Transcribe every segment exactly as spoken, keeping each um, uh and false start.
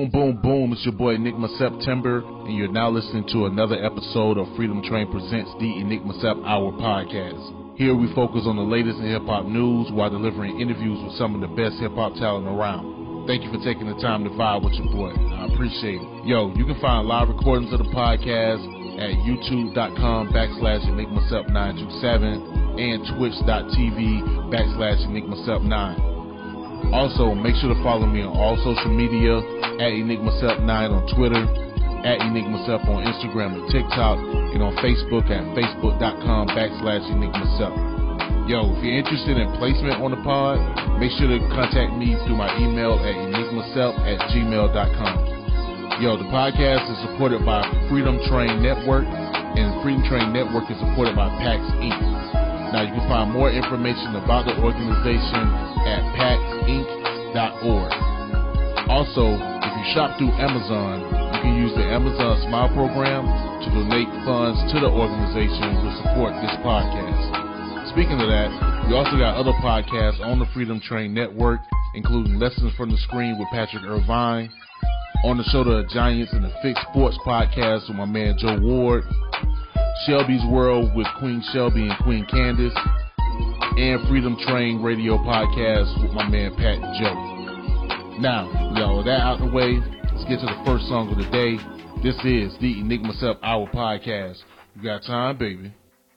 Boom, boom, boom. It's your boy Enigma September, and you're now listening to another episode of Freedom Train Presents the Enigma Sep Hour podcast. Here we focus on the latest in hip-hop news while delivering interviews with some of the best hip-hop talent around. Thank you for taking the time to vibe with your boy. I appreciate it. Yo, you can find live recordings of the podcast at youtube.com backslash Enigma Sep nine two seven and twitch.tv backslash Enigma Sep nine. Also, make sure to follow me on all social media at Enigma Sep nine on Twitter, at Enigma Sep on Instagram and TikTok, and on Facebook at facebook.com backslash Enigma Sep. Yo, if you're interested in placement on the pod, make sure to contact me through my email at enigmasep at gmail dot com. Yo, the podcast is supported by Freedom Train Network, and Freedom Train Network is supported by PAX Incorporated. Now, you can find more information about the organization at pax inc dot org. Also, if you shop through Amazon, you can use the Amazon Smile program to donate funds to the organization to support this podcast. Speaking of that, we also got other podcasts on the Freedom Train Network, including Lessons from the Screen with Patrick Irvine, On the Shoulder of Giants and the Fixed Sports podcast with my man Joe Ward, Shelby's World with Queen Shelby and Queen Candace, and Freedom Train Radio podcast with my man Pat and Joe. Now, with all of that out of the way, let's get to the first song of the day. This is the Enigma Sep Hour podcast. You got time, baby?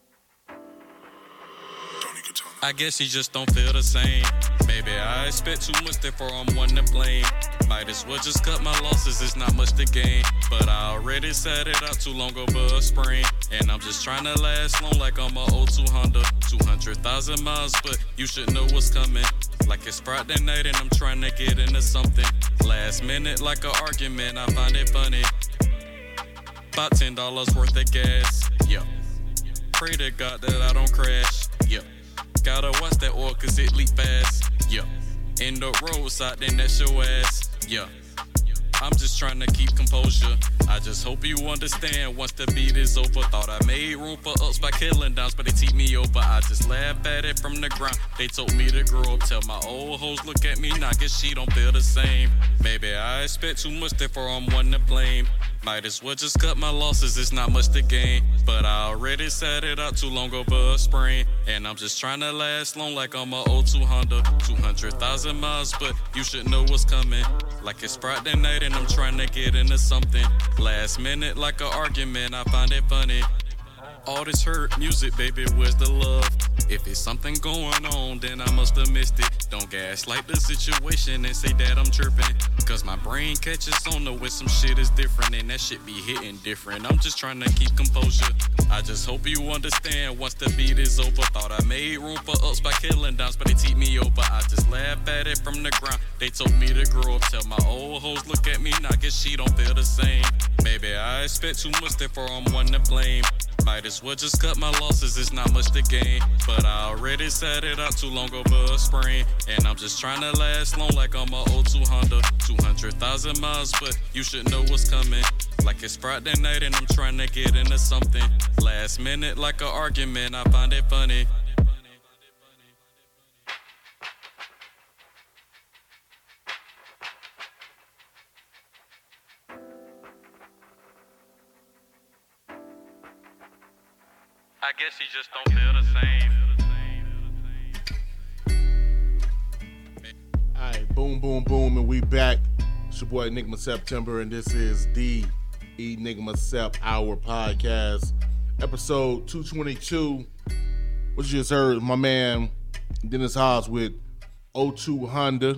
I guess he just don't feel the same. Maybe I expect too much, therefore I'm one to blame. Might as well just cut my losses, it's not much to gain. But I already sat it out too long over a spring. And I'm just trying to last long like I'm a oh two Honda. two hundred thousand miles, but you should know what's coming. Like it's Friday night and I'm trying to get into something. Last minute like an argument, I find it funny. About ten dollars worth of gas, yeah. Pray to God that I don't crash, yeah. Gotta watch that oil cause it leak fast, yeah. In the roadside, then that's your ass, yeah. I'm just trying to keep composure. I just hope you understand once the beat is over. Thought I made room for ups by killing downs, but they teed me over. I just laugh at it from the ground. They told me to grow up. Tell my old hoes look at me now, guess she don't feel the same. Maybe I expect too much, therefore I'm one to blame. Might as well just cut my losses, it's not much to gain. But I already sat it out too long over a spring. And I'm just trying to last long like I'm a oh two Honda. two hundred thousand miles, but you should know what's coming. Like it's Friday night and I'm trying to get into something. Last minute like an argument, I find it funny. All this hurt music, baby, where's the love? If it's something going on, then I must have missed it. Don't gaslight the situation and say that I'm tripping. Cause my brain catches on to when some shit is different. And that shit be hitting different. I'm just trying to keep composure. I just hope you understand once the beat is over. Thought I made room for ups by killing downs, but they teed me over. I just laugh at it from the ground. They told me to grow up. Tell my old hoes look at me now, guess she don't feel the same. Maybe I expect too much, therefore I'm one to blame. Might as well just cut my losses, it's not much to gain. But I already sat it out too long over a spring. And I'm just trying to last long like I'm a oh two Honda. two hundred thousand miles, but you should know what's coming. Like it's Friday night and I'm trying to get into something. Last minute like an argument, I find it funny. I guess he just don't feel the same. Alright, boom, boom, boom, and we back. It's your boy Enigma September, and this is the Enigma Sep Hour podcast, episode two twenty-two. What you just heard, my man Dennis Haas with oh two Honda.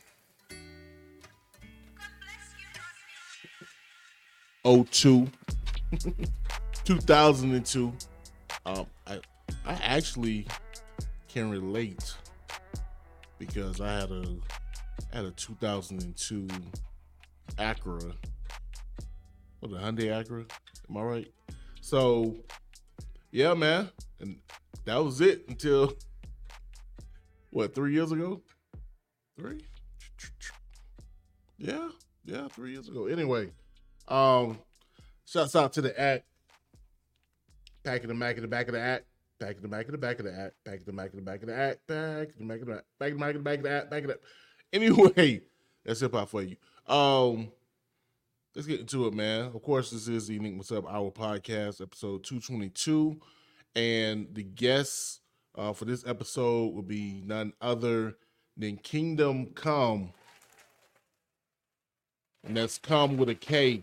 oh two. two thousand two. Um, I I actually can relate because I had a I had a two thousand two Acura, what, a Hyundai Acura? Am I right? So yeah, man, and that was it until what, three years ago? Three? Yeah, yeah, three years ago. Anyway, um, shouts out to the act. Back in the back of the back of the act. Back in the back of the back of the act. Back in the back of the back of the act. Back in the back of the back in the back of the back of the act. Back of the. Anyway, that's hip hop for you. Um, let's get into it, man. Of course, this is the Unique Myself Hour podcast, episode two twenty-two. And the guest uh, for this episode will be none other than Kingdom Come. And that's come with a K.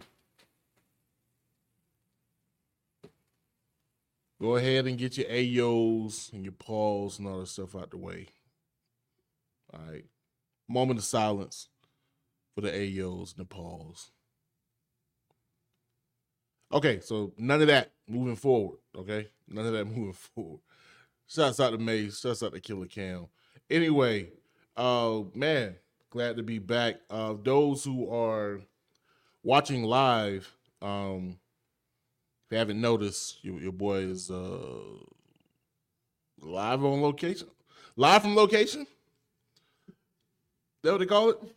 Go ahead and get your Ayos and your Pauls and all that stuff out the way. All right. Moment of silence for the Ayos and the Pauls. Okay, so none of that moving forward, okay? None of that moving forward. Shouts out to Maze. Shouts out to Killer Cam. Anyway, uh, man, glad to be back. Uh, those who are watching live, um, if you haven't noticed, your, your boy is uh, live on location. Live from location? That what they call it?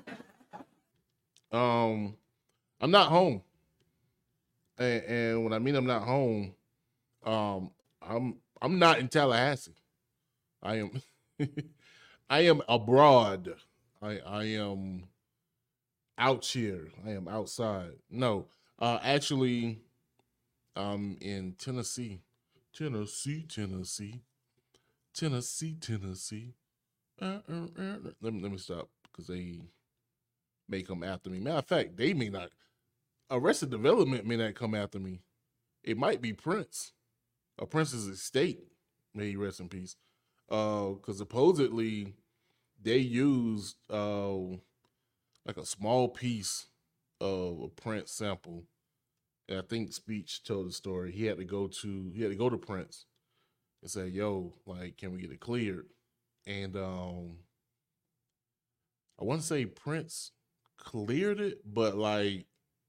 Um, I'm not home. And, and when I mean I'm not home, um, I'm I'm not in Tallahassee. I am I am abroad. I I am out here. I am outside. No, uh, actually, I'm in Tennessee, Tennessee, Tennessee, Tennessee, Tennessee. Uh, uh, uh, let me let me stop because they may come after me. Matter of fact, they may not. Arrested Development may not come after me. It might be Prince, a Prince's estate. May he rest in peace. Uh, because supposedly they used uh like a small piece of a Prince sample. And I think Speech told the story. He had to go to he had to go to Prince and say, "Yo, like, can we get it cleared?" And um, I want to say Prince cleared it, but like.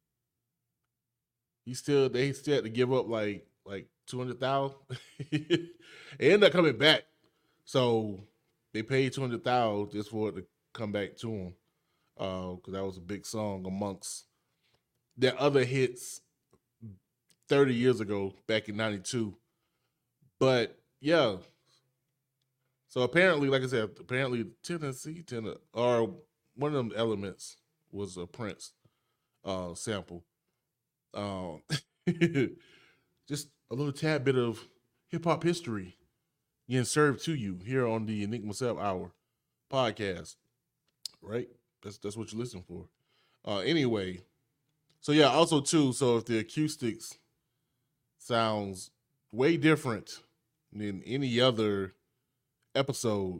He still, they still had to give up like like two hundred thousand. It ended up coming back, so they paid two hundred thousand just for it to come back to him, because uh, that was a big song amongst their other hits thirty years ago, back in ninety-two. But yeah, so apparently, like I said, apparently Tennessee, Tennessee, or one of them elements was a Prince uh, sample. Um, just a little tad bit of hip hop history getting served to you here on the Unique Myself Hour podcast, right? That's that's what you're listening for. Uh, anyway, so yeah, also too. So if the acoustics sounds way different than any other episode,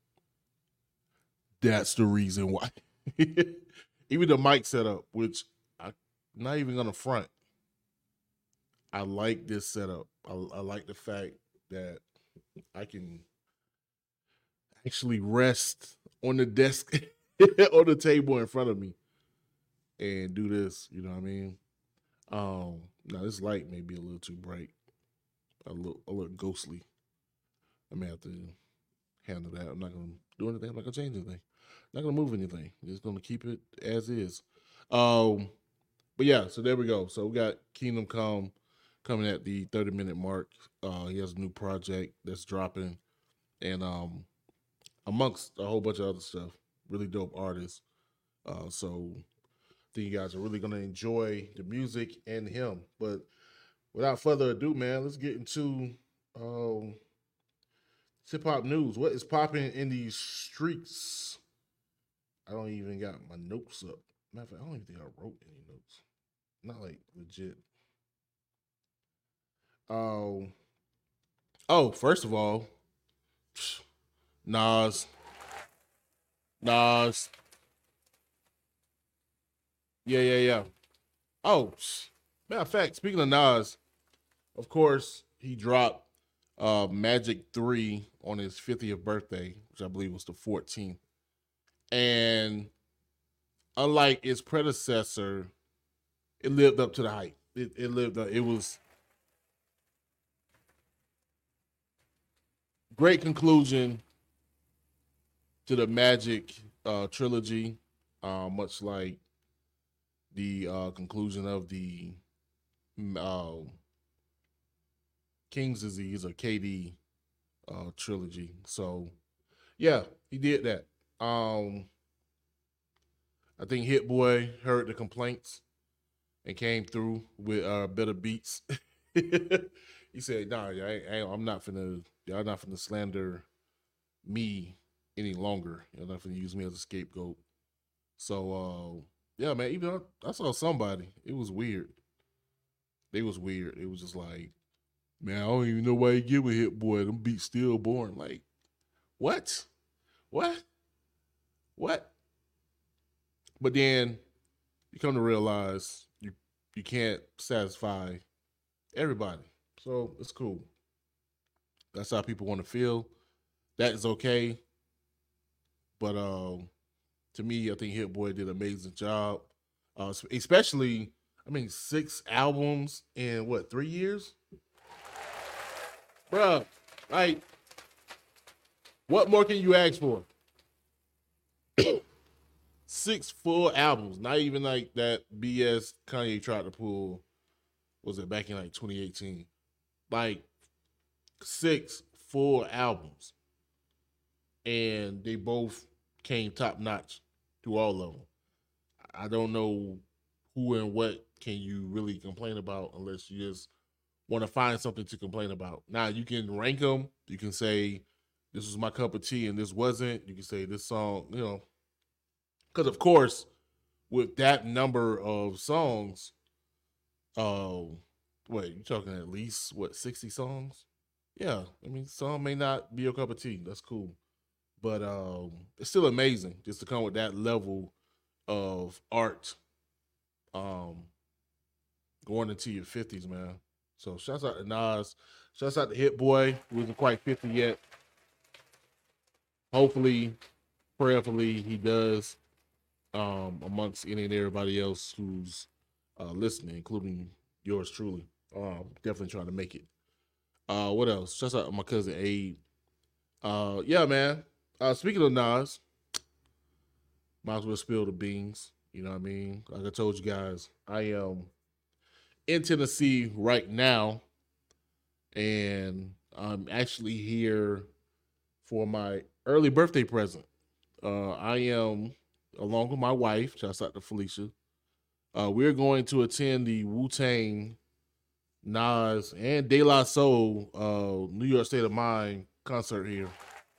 that's the reason why. Even the mic setup, which I'm not even gonna front. I like this setup. I, I like the fact that I can actually rest on the desk, on the table in front of me, and do this. You know what I mean? Um, now this light may be a little too bright, a little, a little ghostly. I may have to handle that. I'm not gonna do anything. I'm not gonna change anything. I'm not gonna move anything. I'm just gonna keep it as is. Um, but yeah, so there we go. So we got Kingdom Come coming at the thirty minute mark. Uh, he has a new project that's dropping, and um, amongst a whole bunch of other stuff, really dope artists. Uh, so I think you guys are really gonna enjoy the music and him. But without further ado, man, let's get into um, hip hop news. What is popping in these streets? I don't even got my notes up. Matter of fact, I don't even think I wrote any notes. Not like legit. Um. Oh, first of all, Nas. Nas. Yeah, yeah, yeah. Oh, matter of fact, speaking of Nas, of course, he dropped uh, Magic three on his fiftieth birthday, which I believe was the fourteenth. And unlike its predecessor, it lived up to the hype. It, it lived up. It was great conclusion to the Magic uh, trilogy, uh, much like the uh, conclusion of the uh, King's Disease or K D uh, trilogy. So, yeah, he did that. Um, I think Hit Boy heard the complaints and came through with uh, better beats. He said, "Nah, I, I, I'm not finna, y'all not finna slander me any longer. Y'all not finna use me as a scapegoat." So, uh, yeah, man. Even I, I saw somebody. It was weird. It was weird. It was just like, man, I don't even know why you give a Hit Boy. Them beats still boring. Like, what? What? What? But then you come to realize you you can't satisfy everybody. So it's cool. That's how people want to feel. That is okay. But um, to me, I think Hit Boy did an amazing job. Uh, especially, I mean, six albums in what, three years? Bruh, like, what more can you ask for? Six full albums, not even like that B S Kanye tried to pull, was it back in like twenty eighteen? Like, six full albums. And they both came top notch through all of them. I don't know who and what can you really complain about unless you just want to find something to complain about. Now, you can rank them. You can say, this was my cup of tea and this wasn't. You can say this song, you know. Because, of course, with that number of songs, uh, what, you talking at least, what, sixty songs? Yeah, I mean, some may not be your cup of tea. That's cool. But um, it's still amazing just to come with that level of art um, going into your fifties, man. So shouts out to Nas. Shouts out to Hit Boy, who isn't quite fifty yet. Hopefully, prayerfully, he does um, amongst any and everybody else who's uh, listening, including yours truly. Uh, definitely trying to make it. Uh, what else? Shouts out to my cousin Abe. Uh, yeah, man. Uh, speaking of Nas, might as well spill the beans. You know what I mean? Like I told you guys, I am in Tennessee right now, and I'm actually here for my early birthday present. Uh, I am, along with my wife, shouts out to Felicia, uh, we're going to attend the Wu-Tang, Nas, and De La Soul uh, New York State of Mind concert here.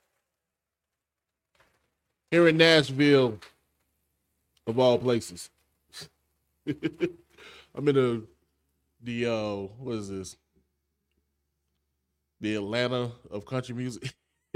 Here in Nashville, of all places. I'm in the, the uh, what is this? The Atlanta of country music.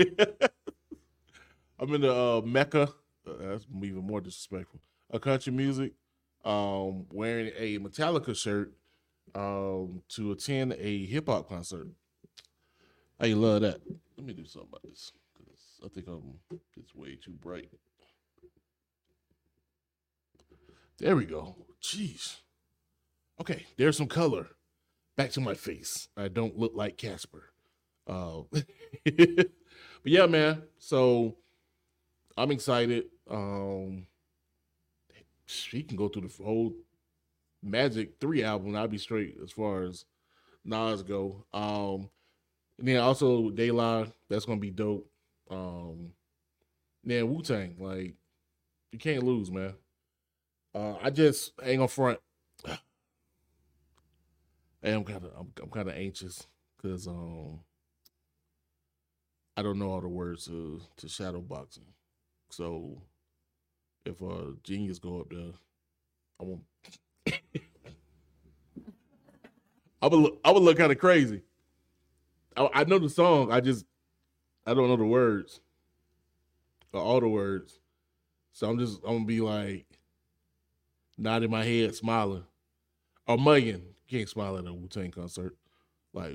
I'm in the uh, Mecca. Uh, that's even more disrespectful. Of country music. Um, wearing a Metallica shirt um, to attend a hip hop concert. I love that. Let me do something about this. I think I'm, it's way too bright. There we go. Jeez. Okay, there's some color. Back to my face. I don't look like Casper. Uh, but yeah, man. So I'm excited. Um, she can go through the whole Magic three album and I'll be straight as far as Nas go. Um, and then also De La, that's going to be dope. Um, then Wu-Tang, like, you can't lose, man. Uh, I just ain't gonna front. Hey, I'm kind of, I'm, I'm kind of anxious because um, I don't know all the words to to shadow boxing. So if a uh, Genius go up there, I won't. I would look, I would look kind of crazy. I, I know the song, I just I don't know the words, or all the words. So I'm just I'm gonna be like nodding my head, smiling. Or mugging. You can't smile at a Wu-Tang concert. Like,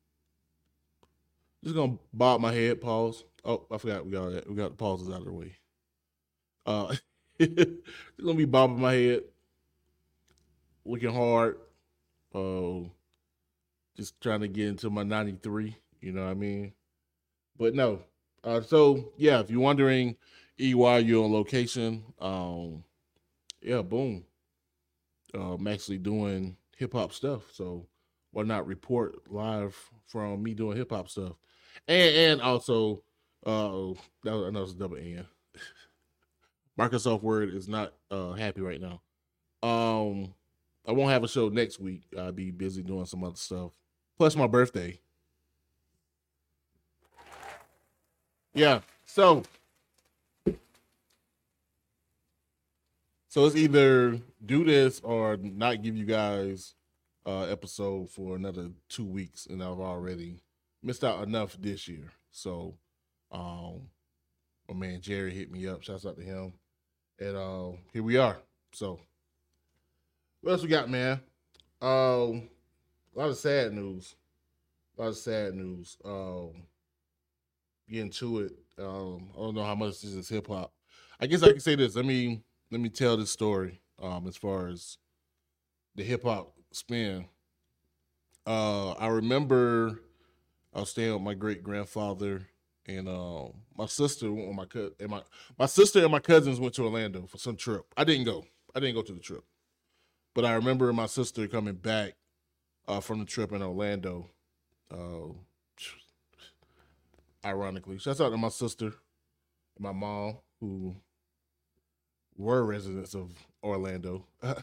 just gonna bob my head, pause. Oh, I forgot we got that. We got the pauses out of the way. Uh, just gonna be bobbing my head, looking hard. Uh, just trying to get into my ninety-three. You know what I mean? But no. Uh, so yeah, if you're wondering, E Y, you're on location. Um, yeah, boom. Uh, I'm actually doing hip hop stuff, so why not report live from me doing hip hop stuff? And and also, uh, that was, I know it's a double N. Microsoft Word is not uh happy right now. Um, I won't have a show next week. I'll be busy doing some other stuff. Plus my birthday. Yeah. So, so it's either do this or not give you guys uh episode for another two weeks, and I've already missed out enough this year. So, um, my man Jerry hit me up. Shouts out to him, and uh, here we are. So, what else we got, man? Um, a lot of sad news. A lot of sad news. Um, getting to it. Um, I don't know how much this is hip hop. I guess I can say this. Let me let me tell this story. Um, as far as the hip hop spin, uh, I remember I was staying with my great grandfather, and uh, my sister went with my co- and my my sister and my cousins went to Orlando for some trip. I didn't go. I didn't go to the trip, but I remember my sister coming back uh, from the trip in Orlando. Uh, ironically, shouts out to my sister, and my mom, who were residents of Orlando. uh,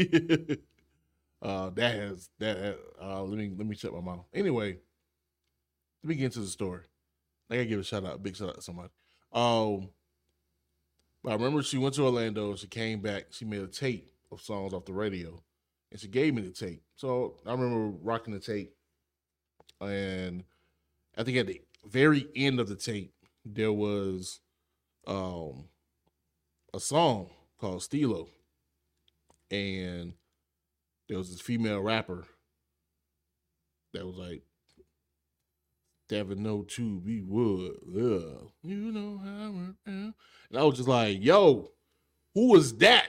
that has that. Uh, let me let me check my mom. Anyway, let me get into the story. I gotta give a shout out, a big shout out to somebody. Um, but I remember she went to Orlando. She came back. She made a tape of songs off the radio, and she gave me the tape. So I remember rocking the tape, and I think at the very end of the tape there was um a song called Stilo, and there was this female rapper that was like, seven oh two we would love, you know how we're and I was just like, yo, who was that?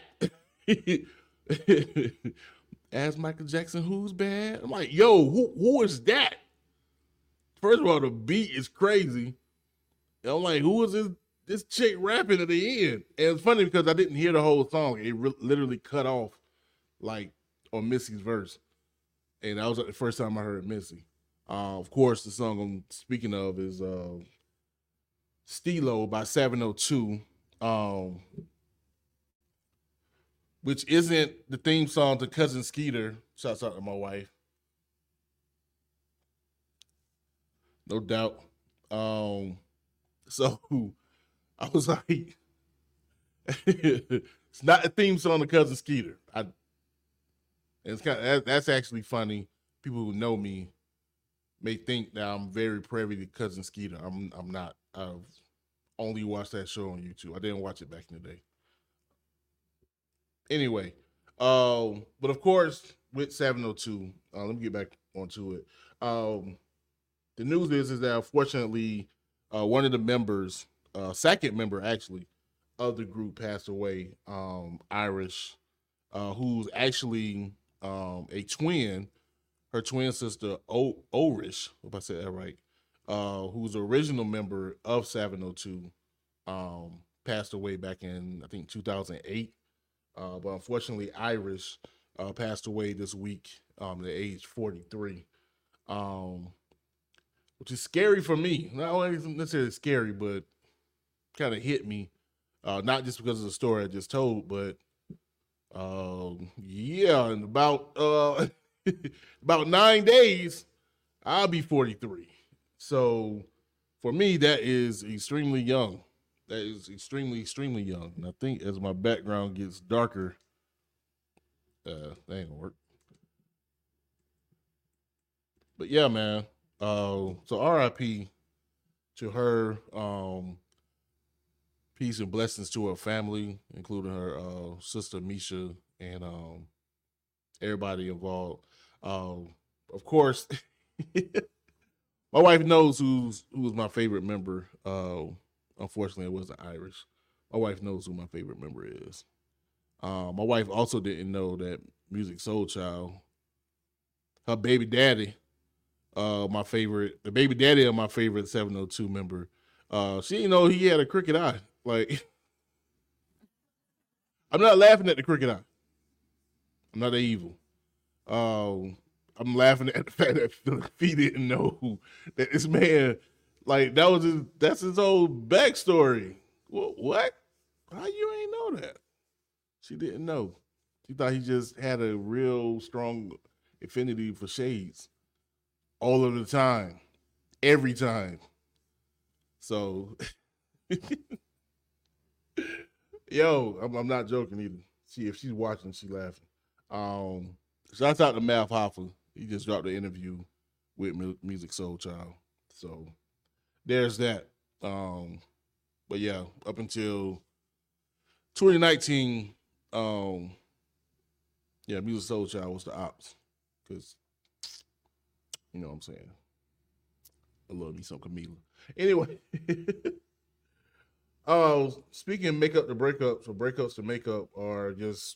Ask Michael Jackson who's bad. I'm like, yo, who who is that? First of all, the beat is crazy. And I'm like, who is this this chick rapping at the end? And it's funny because I didn't hear the whole song. It re- literally cut off like on Missy's verse. And that was like the first time I heard Missy. Uh, of course, the song I'm speaking of is uh, Stilo by seven oh two, um, which isn't the theme song to Cousin Skeeter. Shouts out to my wife. No doubt. Um, so I was like, it's not a theme song to Cousin Skeeter. I, it's kind of, that, that's actually funny. People who know me may think that I'm very privy to Cousin Skeeter. I'm I'm not. I've only watched that show on YouTube. I didn't watch it back in the day. Anyway, um, but of course, with seven oh two, uh, let me get back onto it. Um, the news is, is that unfortunately, uh, one of the members, uh, second member actually, of the group passed away, um, Irish, uh, who's actually um, a twin. Her twin sister, o- Orish, if I said that right, uh, who's the original member of seven oh two, um, passed away back in, I think, two thousand eight. Uh, but unfortunately, Irish uh, passed away this week um, at age forty-three, um, which is scary for me. Not only necessarily scary, but kind of hit me, uh, not just because of the story I just told, but uh, yeah, and about... Uh, about nine days, I'll be forty-three. So for me, that is extremely young. That is extremely, extremely young. And I think as my background gets darker, uh, that ain't gonna work. But yeah, man. Uh, so R I P to her. Um, peace and blessings to her family, including her uh, sister Misha and um, everybody involved. Um, of course, my wife knows who's who's my favorite member. Uh, unfortunately, it wasn't Irish. My wife knows who my favorite member is. Uh, my wife also didn't know that Music Soul Child, her baby daddy, uh, my favorite, the baby daddy of my favorite seven oh two member, uh, she didn't know he had a crooked eye. Like, I'm not laughing at the crooked eye. I'm not evil. Um, I'm laughing at the fact that Philip P didn't know that this man, like, that was his, that's his whole backstory. What? What? How you ain't know that? She didn't know. She thought he just had a real strong affinity for shades all of the time, every time. So, yo, I'm, I'm not joking either. See, if she's watching, she laughing. Um, shouts out to Math Hoffa. He just dropped an interview with Musiq Soulchild. So there's that. Um, but yeah, up until twenty nineteen, um, yeah, Musiq Soulchild was the ops. Because, you know what I'm saying? I love me some Camila. Anyway. Oh, uh, speaking of makeup to breakups or breakups to makeup are just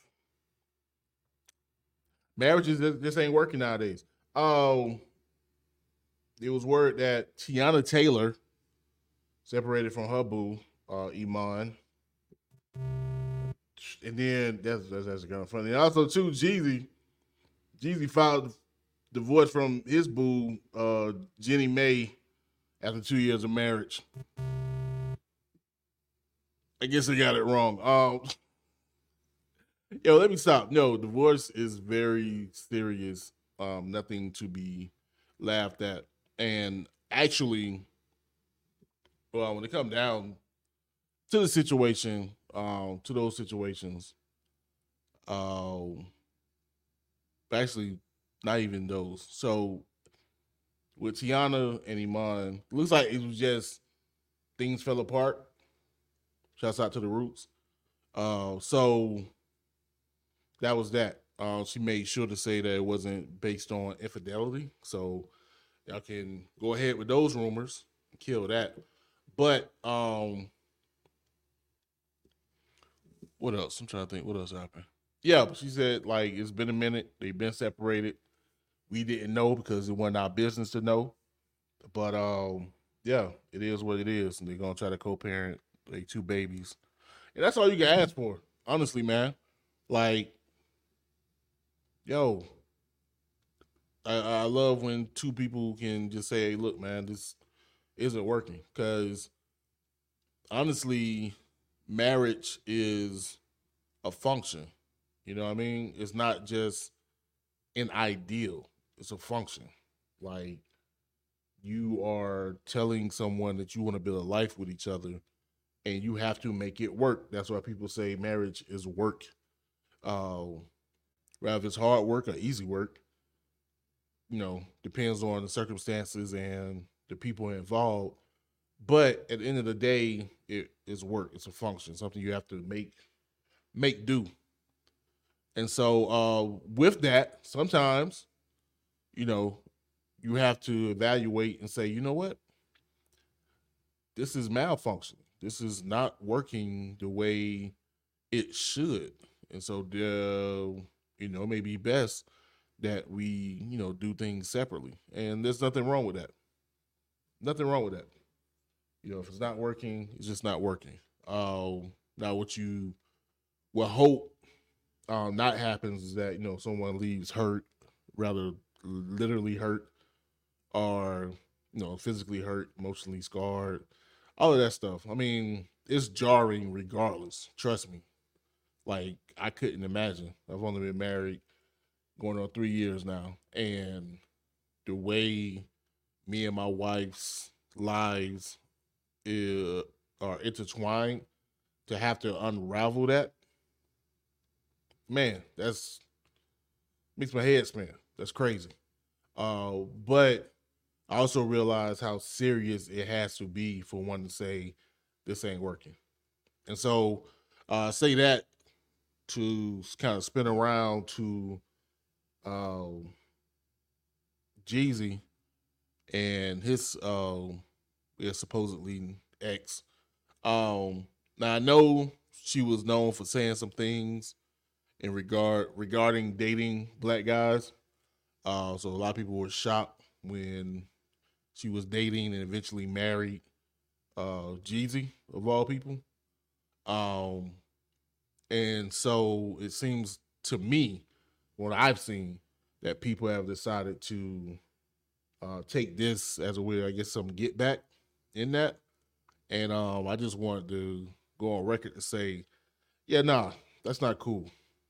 marriages just ain't working nowadays. Um, it was word that Teyana Taylor separated from her boo, uh, Iman. And then that's that's, that's kind of funny. And also too, Jeezy, Jeezy filed divorce from his boo, uh, Jenny May, after two years of marriage. I guess I got it wrong. Um, yo, let me stop. No, divorce is very serious. Um, nothing to be laughed at. And actually, well, when it comes down to the situation, um, to those situations, um, actually, not even those. So, with Teyana and Iman, it looks like it was just things fell apart. Shouts out to the Roots. Uh, so that was that. Uh, she made sure to say that it wasn't based on infidelity. So y'all can go ahead with those rumors and kill that. But um, what else? I'm trying to think. What else happened? Yeah, but she said, like, it's been a minute. They've been separated. We didn't know because it wasn't our business to know. But um, yeah, it is what it is. And they're going to try to co-parent like two babies. And that's all you can ask for, honestly, man. Like, yo, I, I love when two people can just say, hey, look, man, this isn't working. Because, honestly, marriage is a function. You know what I mean? It's not just an ideal. It's a function. Like, you are telling someone that you want to build a life with each other, and you have to make it work. That's why people say marriage is work. Uh, whether it's hard work or easy work, you know, depends on the circumstances and the people involved. But at the end of the day, it is work. It's a function, something you have to make make do. And so uh, with that, sometimes, you know, you have to evaluate and say, you know what? This is malfunctioning. This is not working the way it should. And so, uh, you know, it may be best that we, you know, do things separately. And there's nothing wrong with that. Nothing wrong with that. You know, if it's not working, it's just not working. Uh, now, what you will hope um, not happens is that, you know, someone leaves hurt, rather literally hurt, or, you know, physically hurt, emotionally scarred, all of that stuff. I mean, it's jarring regardless. Trust me. Like, I couldn't imagine. I've only been married going on three years now. And the way me and my wife's lives uh, are intertwined, to have to unravel that, man, that's makes my head spin. That's crazy. Uh, but I also realize how serious it has to be for one to say, this ain't working. And so uh, say that to kind of spin around to um, Jeezy and his uh, yeah, supposedly ex. Um, now I know she was known for saying some things in regard regarding dating black guys. Uh, so a lot of people were shocked when she was dating and eventually married uh, Jeezy, of all people. Um, and so it seems to me, what I've seen, that people have decided to uh, take this as a way, I guess, some get back in that. And um, I just wanted to go on record to say, yeah, nah, that's not cool.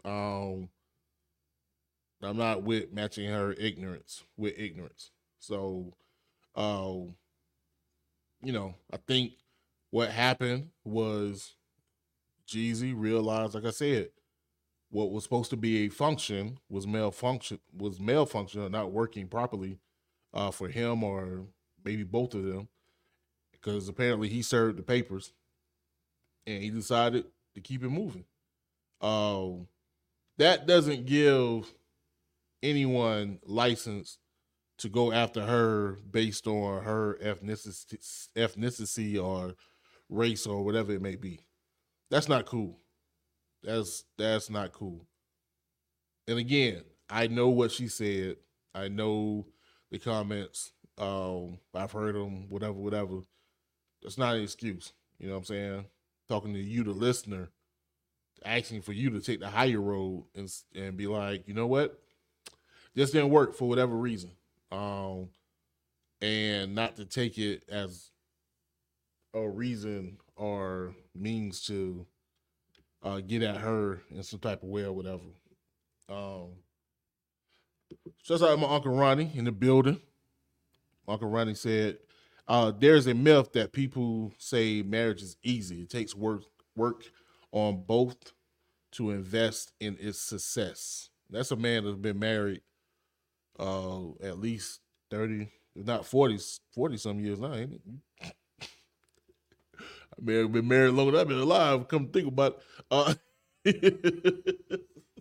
Um, I'm not with matching her ignorance with ignorance. So, uh, you know, I think what happened was Jeezy realized, like I said, what was supposed to be a function was malfunction was malfunction or not working properly uh, for him or maybe both of them, because apparently he served the papers and he decided to keep it moving. Um, that doesn't give anyone license to go after her based on her ethnicity, ethnicity or race or whatever it may be. That's not cool. That's that's not cool. And again, I know what she said. I know the comments. Um, I've heard them. Whatever, whatever. That's not an excuse. You know what I'm saying? Talking to you, the listener, asking for you to take the higher road and and be like, you know what? This didn't work for whatever reason. Um, and not to take it as a reason or means to uh, get at her in some type of way or whatever. Um, just like my Uncle Ronnie in the building. Uncle Ronnie said, uh, there's a myth that people say marriage is easy. It takes work, work on both to invest in its success. That's a man that's been married uh, at least thirty, if not forty, forty some years now, ain't it? I mean, I've been married longer than I've been alive. Come think about it. Uh,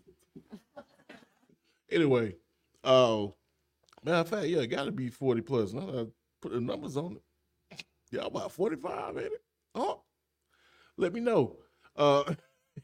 anyway, uh, matter of fact, yeah, it got to be forty plus. Now I put the numbers on it. Yeah, about forty-five, ain't it? Oh, let me know. Uh,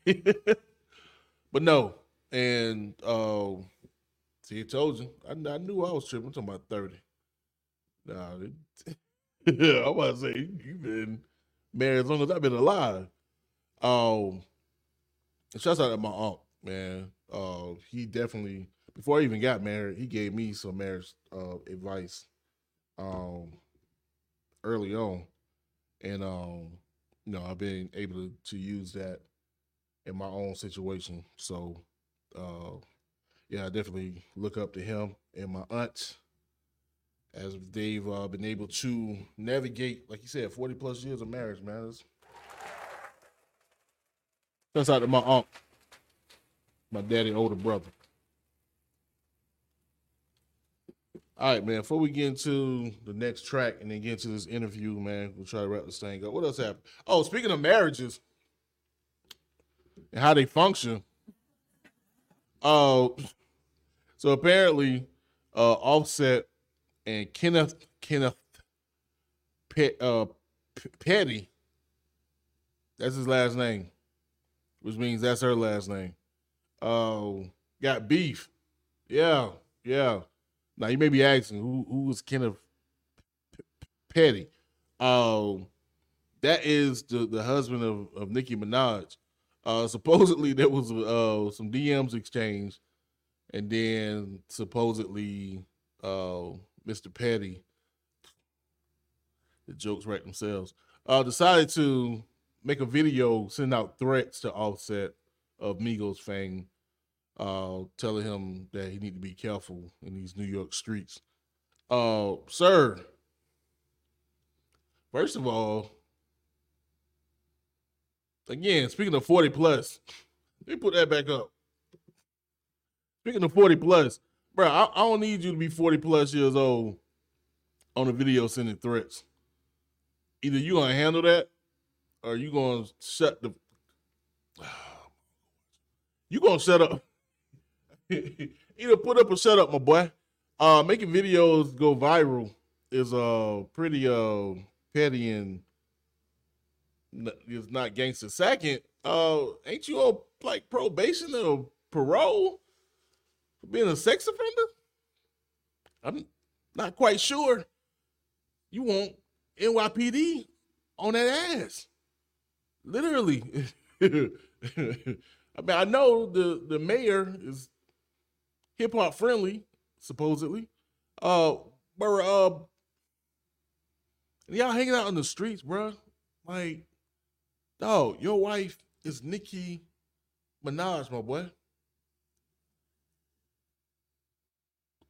but no, and uh, see, I told you, I, I knew I was tripping. I'm talking about thirty. Nah, it, yeah, I'm about to say you've been married as long as I've been alive. Um, shouts out to my uncle, man. Uh, he definitely, before I even got married, he gave me some marriage uh, advice um, early on, and um, you know, I've been able to, to use that in my own situation. So, uh, yeah, I definitely look up to him and my aunt as they've uh, been able to navigate, like you said, forty plus years of marriage, man. It's, that's out to my aunt, my daddy, older brother. All right, man. Before we get into the next track and then get into this interview, man, we'll try to wrap this thing up. What else happened? Oh, speaking of marriages and how they function, uh, so apparently, uh, Offset and Kenneth Kenneth Pe- uh, P- Petty, that's his last name, which means that's her last name. Uh, got beef. Yeah, yeah. Now you may be asking who who was Kenneth P- Petty. Um, that is the, the husband of, of Nicki Minaj. Uh, supposedly there was uh some D Ms exchanged, and then supposedly uh Mister Petty, the jokes write themselves, uh, decided to make a video sending out threats to Offset of Migos fame, uh, telling him that he need to be careful in these New York streets. Uh, sir, first of all, again, speaking of forty plus, let me put that back up. Speaking of forty plus, bro, I, I don't need you to be forty plus years old on a video sending threats. Either you gonna handle that, or you gonna shut the. You gonna shut up. Either put up or shut up, my boy. Uh, making videos go viral is uh pretty uh petty and is not gangster. Second, uh, ain't you on like probation or parole for being a sex offender? I'm not quite sure. You want N Y P D on that ass, literally. I mean, I know the the mayor is hip hop friendly, supposedly. Uh, but uh, y'all hanging out in the streets, bro. Like, dog, your wife is Nicki Minaj, my boy.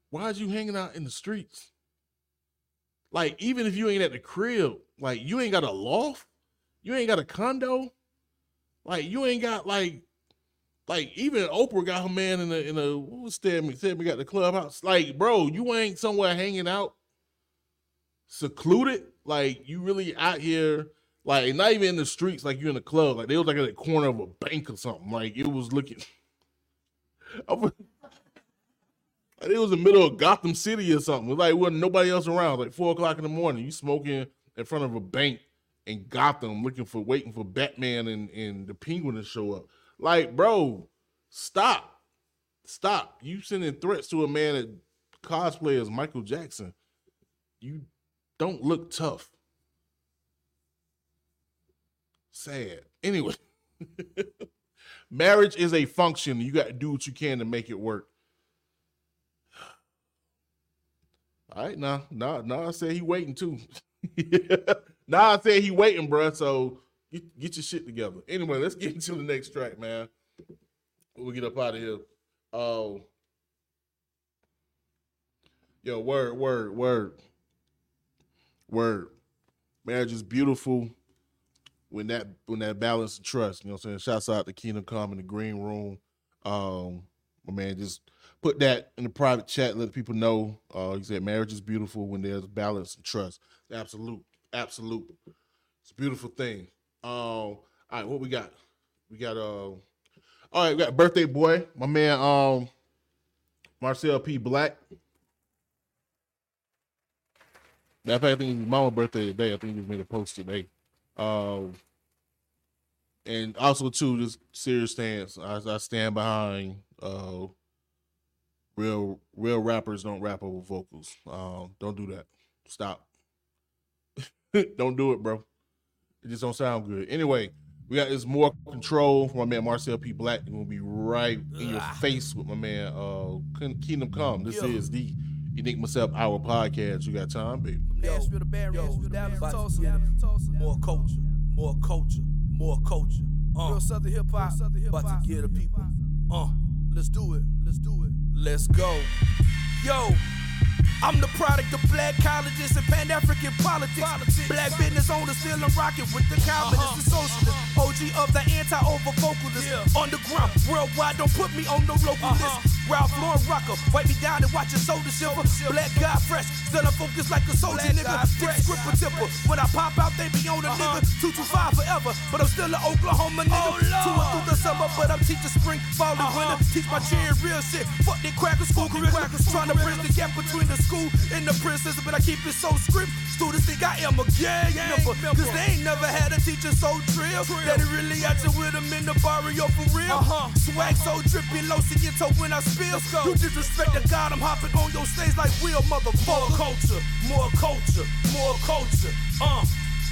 why is you hanging out in the streets? Like, even if you ain't at the crib, like, you ain't got a loft, you ain't got a condo, like, you ain't got, like, like, even Oprah got her man in a, in a, what was that, said we got the clubhouse. Like, bro, you ain't somewhere hanging out, secluded, like, you really out here, like, not even in the streets, like, you in the club, like, they was, like, at the corner of a bank or something, like, it was looking, like, it was in the middle of Gotham City or something, like, there wasn't nobody else around, like, four o'clock in the morning, you smoking in front of a bank in Gotham, looking for, waiting for Batman and, and the Penguin to show up. Like, bro, stop. Stop. You sending threats to a man that cosplay as Michael Jackson. You don't look tough. Sad. Anyway, marriage is a function. You got to do what you can to make it work. All right, now, now, now I said he waiting too. Now I said he waiting, bro, so get, get your shit together. Anyway, let's get into the next track, man. We'll get up out of here. Oh, uh, yo, word, word, word, word. Marriage is beautiful when that when that balance of trust. You know what I'm saying? Shouts out to Kingdom Come in the green room. Um, my man just put that in the private chat. Let people know. Uh, he said marriage is beautiful when there's balance and trust. Absolute, absolute. It's a beautiful thing. Um, all right, what we got? We got uh, all right, we got birthday boy, my man, um, Marcel P. Black. Matter of fact, I think his mama's birthday today. I think he just made a post today. Um, and also too, just serious stance. I, I stand behind uh, real real rappers don't rap over vocals. Um, don't do that. Stop. Don't do it, bro. It just don't sound good. Anyway, we got this More Control from my man Marcel P. Black. And we'll be right in your face with my man uh, Kingdom Come. This yo. is the Unique Myself Hour podcast. You got time, baby? Yo, yo, more culture, more culture, more culture. Uh, Real Southern hip hop, about to get the people. Uh, let's do it, let's do it. Let's go. Yo. I'm the product of black colleges and Pan-African politics. politics. Black business owners still I'm rocking with the communists uh-huh. and socialists. Uh-huh. O G of the anti-over-vocalists. Yeah. Underground, worldwide, don't put me on no local uh-huh. list. Ralph Lauren rocker, wipe me down and watch your soda shiver. Black guy fresh, still I focus like a soldier nigga. Dick script tipper. When I pop out, they be on a uh-huh. nigga. two two five forever, but I'm still an Oklahoma nigga. Oh, Touring through the summer, but I'm teaching spring, fall, and uh-huh. winter. Teach my cheering real shit. Fuck that cracker school curriculum. Trying to bridge the gap between the school and the prison, but I keep it so strict. Students think I am a gang member, cause they ain't never had a teacher so trill that it really out you with them in the barrio for real. Uh-huh. Swag so drippy, low, see your toe when I spill. You disrespect the God, I'm hopping on your stage like real motherfucker. More culture, more culture, more culture. Uh,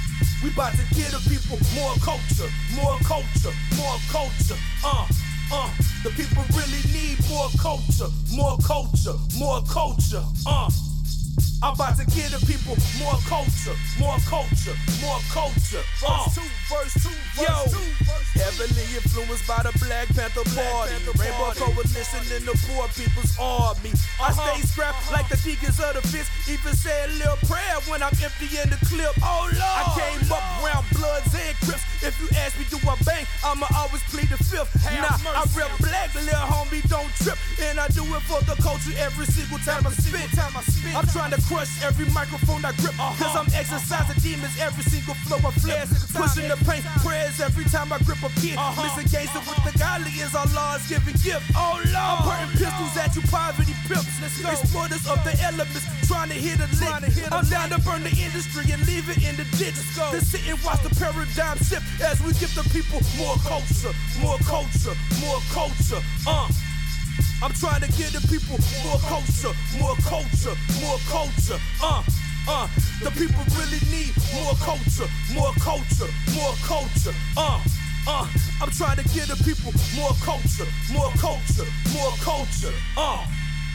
we about to get the people more culture, more culture, more culture. Uh. Uh, the people really need more culture, more culture, more culture. Uh, I'm about to give the people more culture, more culture, more culture. Uh, verse two, verse two, verse yo, two, verse two. Heavily influenced by the Black Panther Black Party, Panther Rainbow Party. Coalition and the Poor People's Army. Uh-huh. I stay strapped uh-huh. like the deacons of the fist. Even say a little prayer when I'm emptying the clip. Oh Lord, I came Lord. up round Bloods and Crips. If you ask me do I bang, I'ma always plead the fifth. Have nah, mercy. I rep black, little homie, don't trip. And I do it for the culture every single time I spit. Time I spit. I'm trying to crush every microphone I grip. Uh-huh. Cause I'm exercising demons every single flow I flip. Pushing the paint, prayers every time I grip a kid. Uh-huh. Missing gangster with the godly is our Lord's giving gift. Oh Lord, I'm putting pistols at you poverty pimps. Exploiters of the elements, trying to hit a lick. Hit I'm down to burn the industry and leave it in the ditch. To sit and watch the paradigm shift as we give the people more culture, more culture, more culture. Uh. I'm trying to give the people more culture, more culture, more culture. Uh, uh, the people really need more culture, more culture, more culture. Uh, uh, I'm trying to give the people more culture, more culture, more culture. Uh.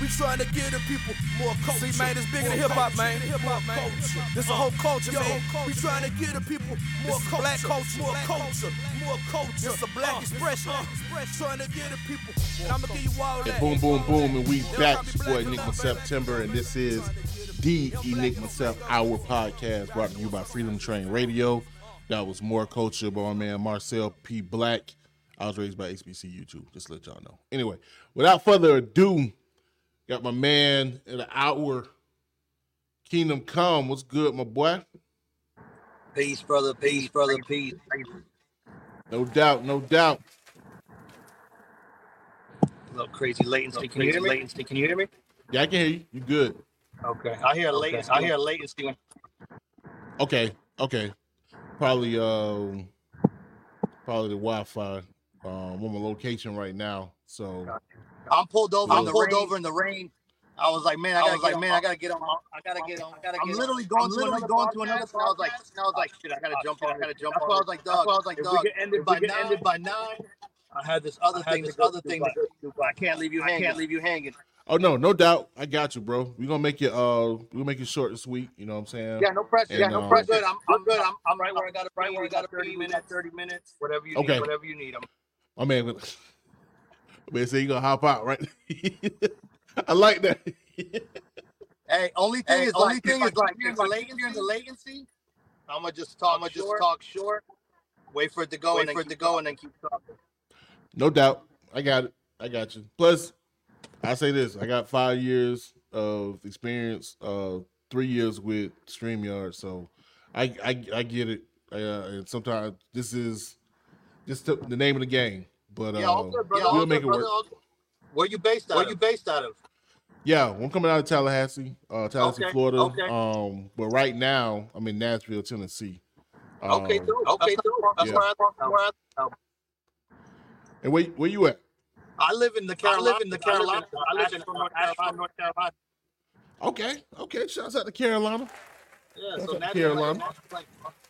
We trying to give the people more culture. See, man, it's bigger than hip hop, man. Hip hop, man. This a whole culture, man. We trying to give the people more culture. Black culture, more culture, more culture. It's a black expression. Trying to give the people. And I'ma give you all that. Boom, boom, boom, and we back. It's your boy Enigma September, and this is the Enigma Sep Hour podcast, brought to you by Freedom Train Radio. That was More Culture by my man Marcel P. Black. I was raised by H B C U too, just to let y'all know. Anyway, without further ado, got my man in the hour, Kingdom Come. What's good, my boy? Peace, brother. Peace, brother. Peace. No doubt, no doubt. A little crazy latency. Can you hear me? Latency. Can you hear me? Yeah, I can hear you. You good? Okay. I hear a latency. I hear a latency. Okay, okay. Probably, um, probably the Wi-Fi. Um, I'm on my location right now, so I'm pulled over. I'm pulled over in the rain. I was like, man, I gotta, like, man, I gotta get on. I gotta get on. I gotta get. I'm literally going. I'm literally going to another. I was like, I was like, shit, I gotta jump on. I gotta jump on. I was like, dog. I was like, dog. If we get ended by nine, ended by nine, I had this other thing. This other thing. I can't leave you hanging. I can't leave you hanging. Oh no, no doubt. I got you, bro. We're gonna make it uh we're gonna make it short and sweet, you know what I'm saying? Yeah, no pressure. And, yeah, no um, pressure. Good. I'm, I'm good. I'm, I'm right where I gotta be. Right where I gotta be. Minutes, thirty minutes. Whatever you okay. need. Whatever you need. I'm my man, man say you gonna hop out, right? I like that. Hey, only thing hey, is only like, thing is like here's the latency, here's the latency. I'm gonna just talk. I'm gonna just talk short. Wait for it to go, Wait and then for it to go, and then keep talking. No doubt. I got it. I got you. Plus, I say this: I got five years of experience, uh, three years with StreamYard, so I I, I get it. Uh, and sometimes this is just the, the name of the game, but uh, yeah, okay, brother, we'll okay, make it brother, work. Okay. Where you based out? Where of? you based out of? Yeah, I'm coming out of Tallahassee, uh, Tallahassee, okay, Florida. Okay. Um, but right now I'm in Nashville, Tennessee. Um, okay, dude. Okay, dude. That's yeah. where I, where I, And where where you at? I live in the Carolinas. I live in the Carolinas. I live in North Carolina, North Carolina. Okay, okay. Shouts out to Carolina. Yeah, Shouts so out to Carolina. Like,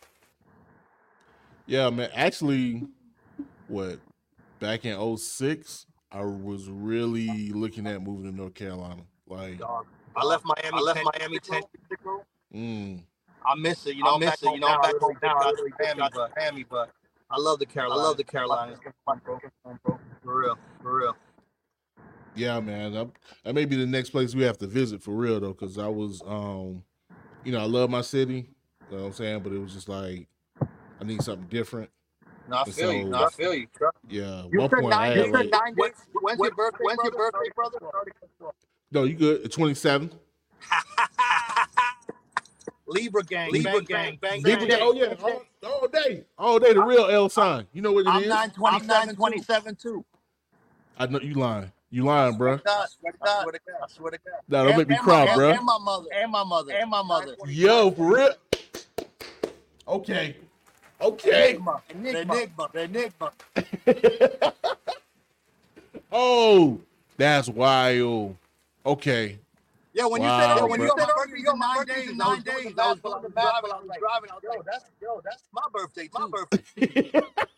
yeah, man. Actually, what back in oh six, I was really looking at moving to North Carolina. Like, I left Miami. I left Miami ten years ago. Mm. I miss it. You know, I miss it. You know, I'm back home now. I really Miami, but Miami, but I love the Carolinas. I love the Carolinas. For real, for real. Yeah, man. That, that may be the next place we have to visit for real though, because I was, um, you know, I love my city. You know what I'm saying? But it was just like I need something different. No, I feel so, you. No, I feel you. Yeah. You one said point nine, I you had, said like, nine days. When's your birthday? When's your birthday, brother? No, you good. twenty-seven. Libra gang, Libra gang, bang, bang, Libra gang. Oh yeah, all, all day, all day. The real L sign. You know what it I'm is? nine twenty-seven, twenty-seven too. I know you lying. You lying, bro. God, swear to God, swear to God, swear to God. Nah, don't make me cry, my, bro. And my mother, and my mother, and my mother. Yo, for real. Okay. Okay. Enigma, Enigma, Enigma, Enigma. Oh, that's wild. Okay. Yeah, when wow, you said, yo, when bro. you said birthday, yo, my birthday is nine days. I was driving, I was driving. I was like, yo, that's, yo, that's my birthday too. My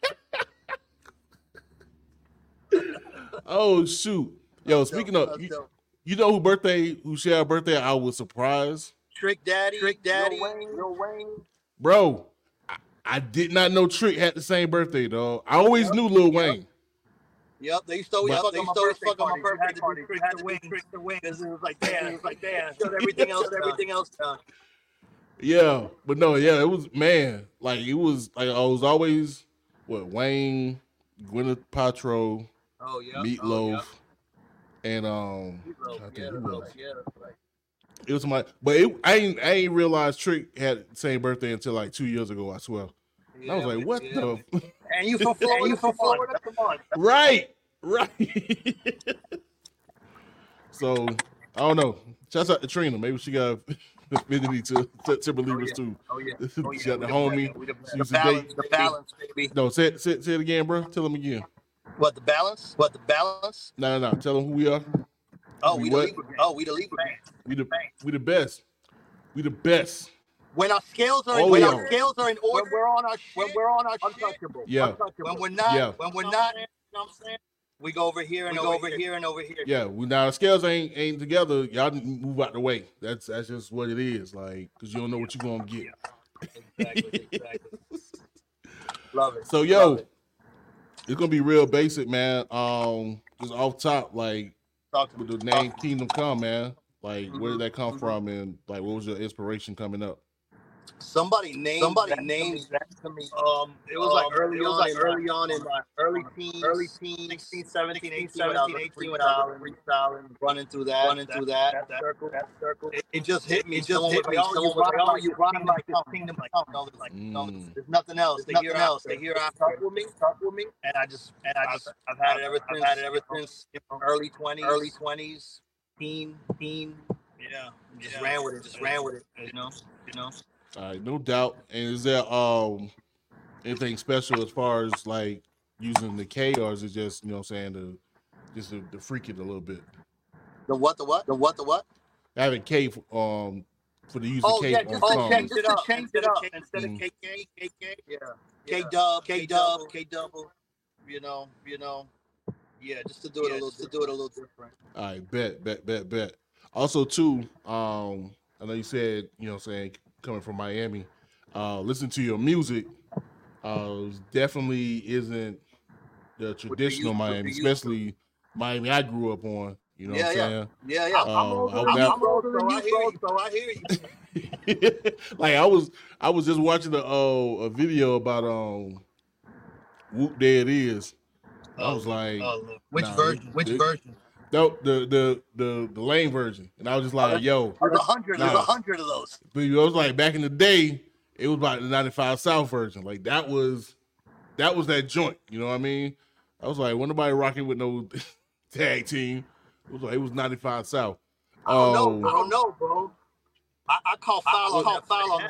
birthday. Oh shoot. Yo, speaking of, you, you know who birthday, who shared a birthday, I was surprised. Trick Daddy, Trick Daddy, Lil Wayne, Lil Wayne. Bro, I, I did not know Trick had the same birthday, dog. I always yep. knew Lil Wayne. Yep. Yep, they used to always fuck on my birthday party. On my birthday party. Trick the wings, trick the wings. It was like, damn, it was like, damn. Shut everything else, everything else done. Yeah, but no, yeah, it was, man, like, it was, like, I was always, what, Wayne, Gwyneth Paltrow, oh, yeah. Meatloaf, oh, yeah. and, um, Meatloaf, I think yeah, who was yeah, right. It was my, but it, I ain't, I ain't realized Trick had the same birthday until, like, two years ago, I swear. Yeah, I was like, what yeah. the? And you from Florida? You from Florida? Come on. Right, right. So, I don't know. Shouts out to Trina. Maybe she got affinity to, to Timber Leavers, oh, yeah. too. Oh, yeah. Oh, yeah. She got the homie. The, she the, balance, the balance, baby. No, say it, say, it, say it again, bro. Tell them again. What, the balance? What, the balance? No, no, no. Tell them who we are. Oh, we, we the Libra. Oh, we the Libra. We the, we the best. We the best. When our scales are, oh, in, when yeah. our scales are in order, when we're on our shit, when we're on our yeah. shit, when we're not, yeah. when we're not, you know what I'm saying? We go over here and we go over here. here and over here. Yeah, we now scales ain't ain't together. Y'all move out the way. That's that's just what it is. Like, cause you don't know what you're gonna get. Yeah. Exactly, exactly. Love it. So yo, Love it. It's gonna be real basic, man. Um, just off top, like with the name Kingdom Come, man. Like, mm-hmm. where did that come mm-hmm. from, and like, what was your inspiration coming up? Somebody named somebody that named that to me. Um, it was like early. It was like early on in my early teens, early teens, sixteen, seventeen, eighteen, seventeen, eighteen, when I was freestyling, running through that, running through that, that circle, that circle. It, it just hit me. It just hit me. Oh, you rock, you rock like this kingdom, like no, there's like no, there's nothing else. There's nothing else. They hear I talk with me, talk with me, and I just, and I just, I've had it ever since. I've had it ever since early twenties, early twenties, teen, teen. Yeah, just ran with it. Just ran with it. You know, you know. All right, no doubt. And is there um anything special as far as like using the K, or is it just, you know what I'm saying, the just to, to freak it a little bit? The what, the what? The what, the what? Having K um for the use oh, of K yeah, on just songs. To change it up. Change it up instead of K K, K K. Yeah. K dub, K dub, K double. You know, you know. Yeah, just to do it a little to do it a little different. All right, bet, bet, bet, bet. Also too, um, I know you said, you know what I'm saying, coming from Miami, uh, listen to your music uh, definitely isn't the traditional you, Miami, especially Miami I grew up on. You know yeah, what I'm yeah. saying? Yeah, yeah. I'm older, I'm, I'm older than you, bro, so I hear you. Like I was, I was just watching a uh, a video about um, Whoop There It Is. I was like, uh, which nah, version? Which it, version? No, the the the the Lane version, and I was just like, "Yo, there's a hundred, nah. there's a hundred of those." But it was like back in the day, it was about the ninety-five South version. Like that was, that was that joint. You know what I mean? I was like, "When nobody rocking with no tag team." It was like it was ninety-five South. I don't um, know. I don't know, bro. I, I call foul. I call foul on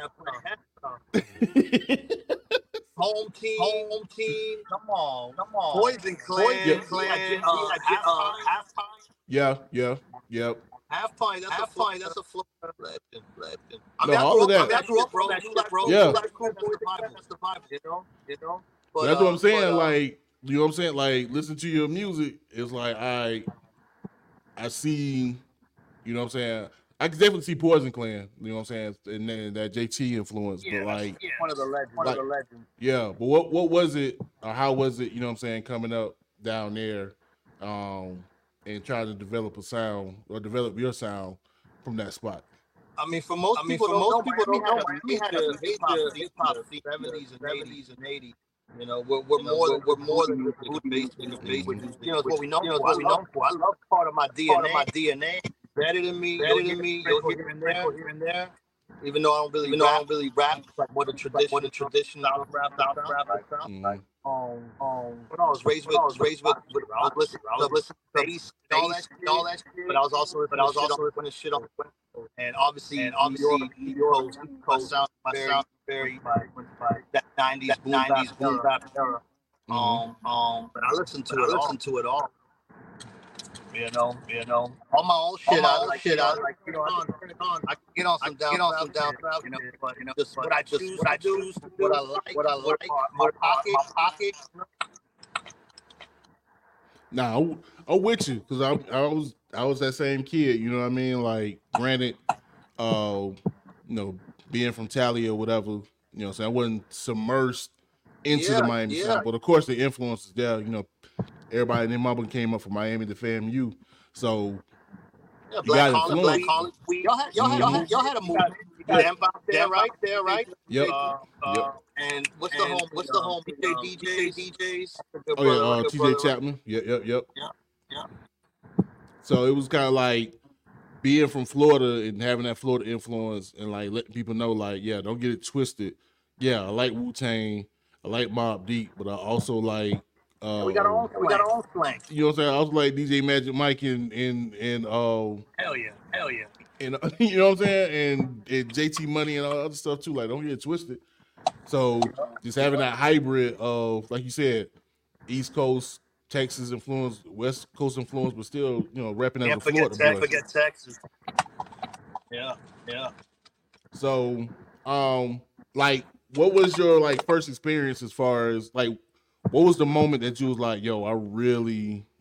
that. Home team, home team. Come on, come on. Poison Clan, yeah. Clan. Uh, uh, half, half time. Yeah, yeah, yep. Half pint. That's half a pint. That's a flip. Legend, legend. I mean, no, I all of that. I, mean, I grew up, bro. That shit, bro. Yeah. That's the vibe. You know, you know. But, that's uh, what I'm saying. But, uh, like, you know what I'm saying? Like, listen to your music. It's like I, I see. You know what I'm saying? I can definitely see Poison Clan, you know what I'm saying, and then that J T influence, yeah, but like yeah. one of the legends, one like, of the legends. Yeah, but what what was it, or how was it, you know what I'm saying, coming up down there, um, and trying to develop a sound or develop your sound from that spot? I mean, for most I mean, people, for most people don't know. We had a major hip hop seventies and eighties and eighties. You know, we're, we're more than we're more than the base, the base. You know, it's what we know. You know, it's what we know for. I love part of my D N A. Part of my D N A. Better than me, better than me. You'll hear in there, here and there. Even though I don't really, even though I don't really rap like what a tradition, what a traditional rap, rap, rap, rap. Like, um, um. But I was raised with, I was raised with. I was listening, I was listening to bass, all that, all that shit. But I was also, but I was also listening to shit on. And obviously, and obviously, New York, my sound, my sound very like that nineties, nineties boom bap era. Um, um. But I listened to it, I listened to it all. You know, you know, all my own shit, my own like, shit, I like, you know, on, on. I can get on some down, get on some down south, you know, but you know, just what I choose, what I choose, what I like, what I like, my pocket, my pocket. Nah, I'm, I'm with you because I, I was, I was that same kid. You know what I mean? Like, granted, uh, you know, being from Tally or whatever, you know, so I wasn't submersed into yeah, the Miami yeah. South, but of course the influence is there. You know. Everybody in their mama came up from Miami to FAMU, so yeah, you got influence. Black college. Y'all had, y'all, mm-hmm. had, y'all, had, y'all had a movement. Damn out there, right there, right? Yep. Uh, yep. Uh, and what's and, the home? What's the home? D J D Js. Oh yeah, uh, T J Chapman. Yep, yep, yep. Yeah, yeah. So it was kind of like being from Florida and having that Florida influence, and like letting people know, like, yeah, don't get it twisted. Yeah, I like Wu-Tang, I like Mobb Deep, but I also like. Uh, we got our own. We got our own slang. You know what I'm saying? I was like D J Magic Mike and and and uh. Hell yeah! Hell yeah! And uh, you know what I'm saying? And, and J T Money and all other stuff too. Like, don't get it twisted. So just having that hybrid of, like you said, East Coast, Texas influence, West Coast influence, but still, you know, repping as a Florida boy. Can't forget Texas. Yeah, yeah. So, um, like, what was your like first experience as far as like? What was the moment that you was like, yo, I really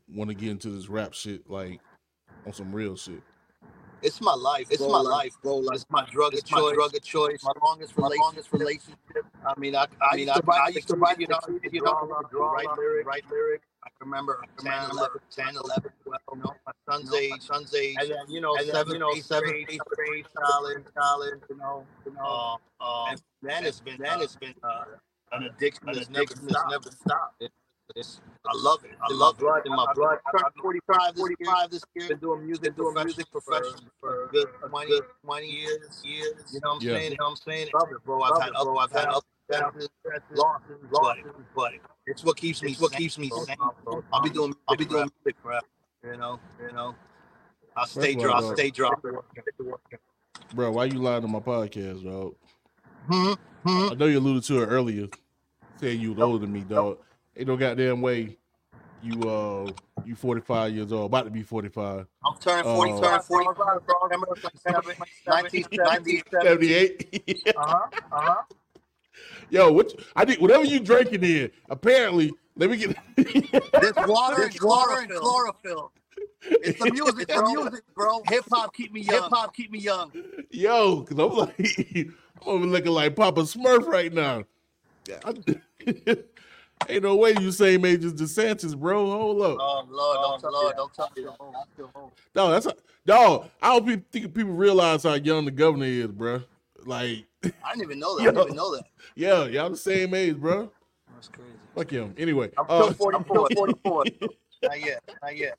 want to get into this rap shit like on some real shit? It's my life. It's bro, my life, bro. Like, it's my drug of choice. My drug of choice. My longest, my longest relationship. I mean, I, I, I mean, I, I used to write, you know, you know, draw, write lyric, write lyric. I can remember ten, eleven, ten, eleven, twelve, you know, my son's you know, age, my son's age, and then you know, and seven, then, you know, seven, eight, grade, college, college, you know, you know. Uh, uh, and then it's been, then it's been uh, an addiction that's never stopped. Never stopped. It, it's, I love it. I love blood in my blood. I turned forty-five, forty-five this year. Been doing music, doing music professionally for good twenty, twenty years, years. You know what I'm yeah. saying? You know what I'm saying? Love it, bro. I've had other, I've had other losses, losses, but it's what keeps me. It's what keeps me sane. I'll be doing. I'll be doing music crap. You know. You know. I'll stay dry. I'll stay dry. Bro, why you lying on my podcast, bro? Hmm. Hmm. I know you alluded to it earlier, saying you was older than me, dog. Ain't no goddamn way you uh you forty-five years old, about to be forty-five. I'm turning forty, uh, turning forty-five, nineteen seventy-eight. Uh-huh. Uh-huh. Yo, what I think whatever you drinking in, apparently, let me get this water and water and chlorophyll. It's the music, it's the music, bro. Hip hop keep me young. Hip hop keep me young. Yo, cause I'm like I'm looking like Papa Smurf right now. I, Ain't no way you same age as DeSantis, bro. Hold up. Oh, Lord, don't, oh, Lord, don't touch it. No, that's a, dog. I don't think people realize how young the governor is, bro. Like, I didn't even know that. Yo, I didn't even know that. Yeah, y'all the same age, bro. That's crazy. Fuck him. Anyway, I'm still uh, forty-four. I'm forty-four. Not yet. Not yet.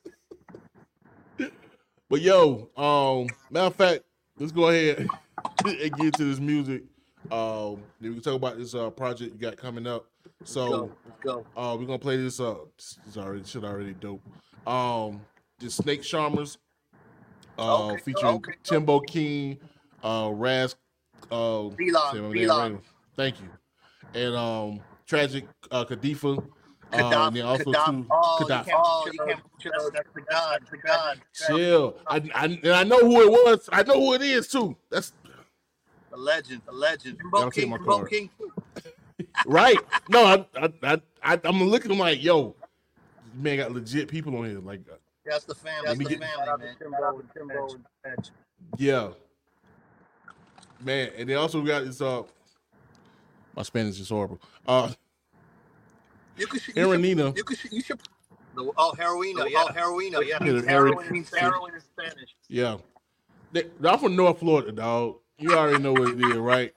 But yo, um, matter of fact, let's go ahead and get into this music. Um, then we can talk about this uh project you got coming up. So let's go. Let's go. Uh, we're gonna play this. Uh, it's already shit already dope. Um, the Snake Charmers, uh, okay. featuring okay. Timbo King, uh, Raz, uh, Belon. Thank you, and um, Tragic uh, Khalifa. Uh, and then also Gaddafi. too, oh, Gaddafi. You can't, oh, you can't put your, that's the God, the God. Chill. I, I, and I know who it was. I know who it is too. That's the legend. The legend. Timbo King. Timbo King. Right? No, I, I, I, I, I'm looking at him like, yo, this man got legit people on here. Like, that's the family. That's the get, family, man. Timbo, Timbo, yeah, man. And they also got this. Uh, my Spanish is horrible. Uh, you could, you Heroina. Should, you could, you should. Oh, Heroina. Yeah, oh, Heroina. Yeah, yeah heroin means heroin in Spanish. Yeah, they, I'm from North Florida, dog. You already know what it is, right?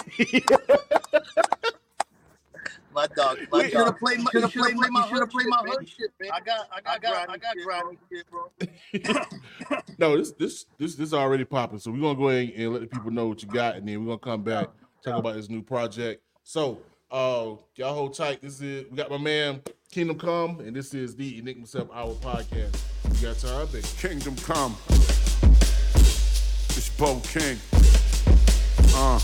My dog. My you should have played my. You should have played my. Should have played my hood shit, man. I got. I got. I got. I got grimy shit, bro. No, this this this this already popping. So we're gonna go ahead and let the people know what you got, and then we're gonna come back talk about this new project. So, uh, y'all hold tight. This is we got my man Kingdom Come, and this is the Enigma Self Hour podcast. You got time, baby. Kingdom Come. It's Bo King. Uh.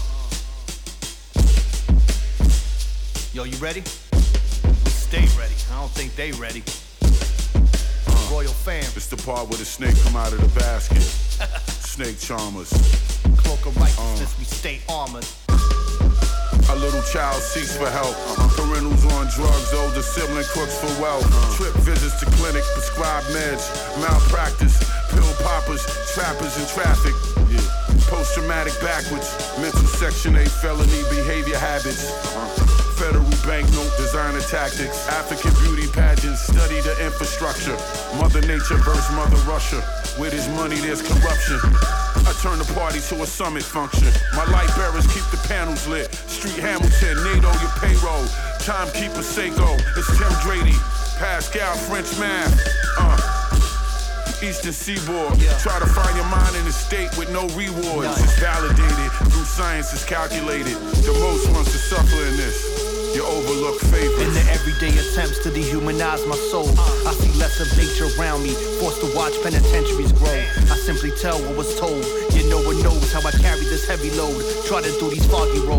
Yo, you ready? We stay ready. I don't think they ready. Uh, Royal fam. It's the part where the snake come out of the basket. Snake Charmers. Cloak of righteousness, uh. we stay armored. A little child seeks for help. Uh-huh. Parentals on drugs, older sibling crooks for wealth. Uh-huh. Trip visits to clinic, prescribed meds, malpractice, pill poppers, trappers in traffic. Yeah. Post-traumatic backwards, mental section eight felony behavior habits. Uh-huh. Federal banknote designer tactics, African beauty pageants, study the infrastructure. Mother Nature versus Mother Russia. Where there's money, there's corruption. I turn the party to a summit function. My light bearers keep the panels lit. Street Hamilton, NATO, your payroll. Timekeeper Seiko, it's Tim Grady. Pascal, French math. Uh. Eastern Seaboard. Yeah. Try to find your mind in a state with no rewards. Nice. It's validated through science, is calculated. The most ones to suffer in this. You overlook favorites. In the everyday attempts to dehumanize my soul, uh. I see less of nature around me, forced to watch penitentiaries grow. I simply tell what was told. You no one knows how I carry this heavy load, trotting through these foggy roads. Uh-huh.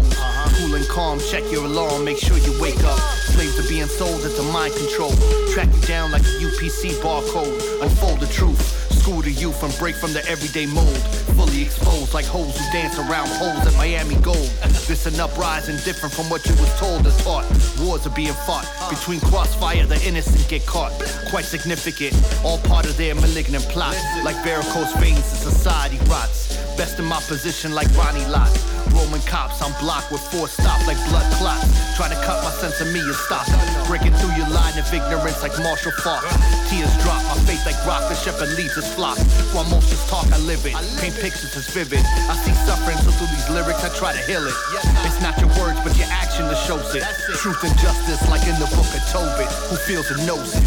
Cool and calm, check your alarm, make sure you wake up. Slaves are being sold into mind control. Track you down like a U P C barcode. Unfold the truth, school the youth and break from the everyday mold. Fully exposed like hoes who dance around holes at Miami Gold. This an uprising different from what you was told or taught. Wars are being fought between crossfire, the innocent get caught. Quite significant, all part of their malignant plot. Like varicose veins, the society rots. Best in my position like Ronnie Lott. Roman cops, I'm blocked with four stops like blood clots. Try to cut my sense of me and stop. Breaking through your line of ignorance like Marshall Falk. Tears drop, my faith like rock, the shepherd leads his flock. While most just talk, I live it. Paint pictures is vivid. I see suffering, so through these lyrics I try to heal it. It's not your words, but your action that shows it. Truth and justice like in the book of Tobit. Who feels and knows it?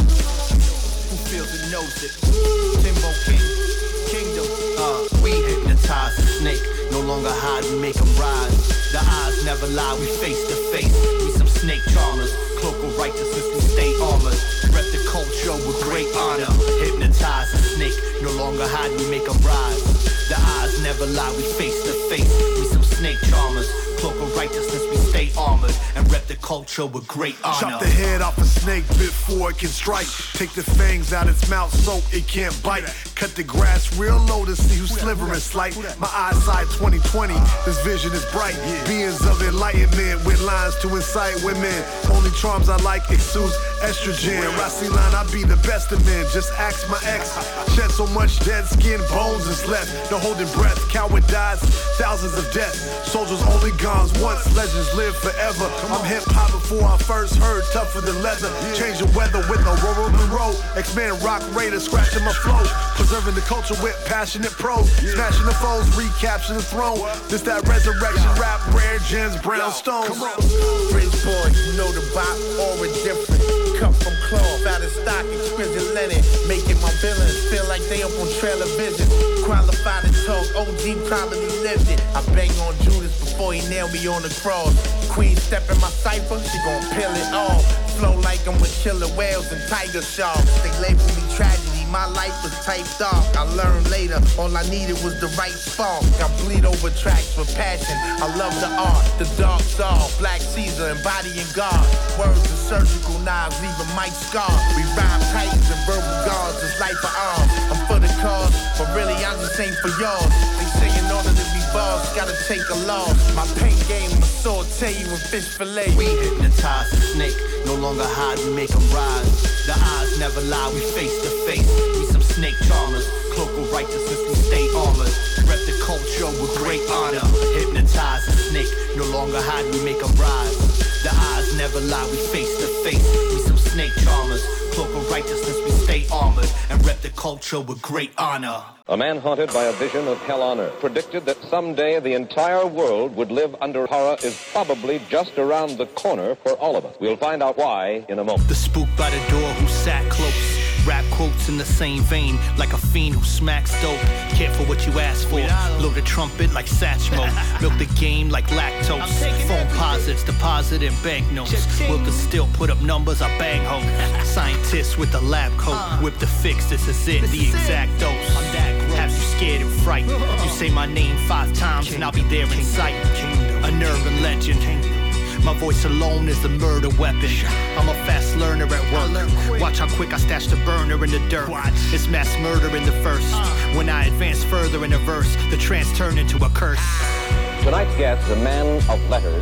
Who feels and knows it? Timbo King, Kingdom. Uh, we hypnotize the snake. No longer hide, we make them rise. The eyes never lie, we face to face. We some snake charmers. Cloak of righteousness, we stay armored. Rep the culture with great honor. Hypnotize the snake. No longer hide, we make them rise. The eyes never lie, we face to face. We some snake charmers. Cloak of righteousness, we stay armored. And rep the culture with great honor. Chop the head off a snake before it can strike. Take the fangs out its mouth so it can't bite. Cut the grass real low to see who's slivering slight. My eyesight twenty twenty, this vision is bright. Beings of enlightenment with lines to incite women. Only charms I like exudes estrogen. Rossi line, I be the best of men. Just ask my ex. Shed so much dead skin, bones is left. No holding breath, coward dies, thousands of deaths. Soldiers only guns once, legends live forever. I'm hip hop before I first heard tougher than leather. Change the weather with no Roro Monroe. X-Men rock raider scratching my flow. Preserving the culture with passionate prose. Smashing the foes, recapturing the throne. This that resurrection rap, rare gems, brownstones. Bridge boy, you know the bop, aura different. Cut from cloth, out of stock, exquisite linen. Making my villains feel like they up on trailer vision. Qualified to talk, O G probably lived it. I bang on Judas before he nailed me on the cross. Queen step in my cipher, she gon' peel it off. Flow like I'm with killer whales and tiger sharks. They label me tragedy, my life was type dark. I learned later, all I needed was the right spark. I bleed over tracks with passion, I love the art. The dark soul, Black Caesar embodying God. Words and surgical knives, leaving Mike scarred. We rhyme titans and verbal guards, it's life for arms. I'm for the cause, but really I just ain't for yours. They say in order to be boss, gotta take a loss. My paint game, my saute you with fish fillet. We hypnotize the snake. No longer hide, we make them rise. The eyes never lie, we face to face. We some snake charmers. Cloak of righteousness, we stay armored. Rep the culture with great honor. Hypnotize the snake. No longer hide, we make them rise. The eyes never lie, we face to face. We some snake charmers. Cloak of righteousness, we stay armored. And rep the culture with great honor. A man haunted by a vision of hell on earth predicted that someday the entire world would live under horror is probably just around the corner for all of us. We'll find out why in a moment. The spook by the door who sat close. Rap quotes in the same vein, like a fiend who smacks dope. Careful what you ask for. Blow the trumpet like Satchmo. Milk the game like lactose. Phone posits, deposit in banknotes. Will the still put up numbers, I bang hoes. Scientists with the lab coat. Whip the fix, this is it, the exact dose. Have you scared and frightened? You say my name five times and I'll be there in sight. An urban legend. My voice alone is a murder weapon. I'm a fast learner at work. Watch how quick I stash the burner in the dirt. It's mass murder in the first. When I advance further in the verse, the trance turned into a curse. Tonight's guest, a man of letters,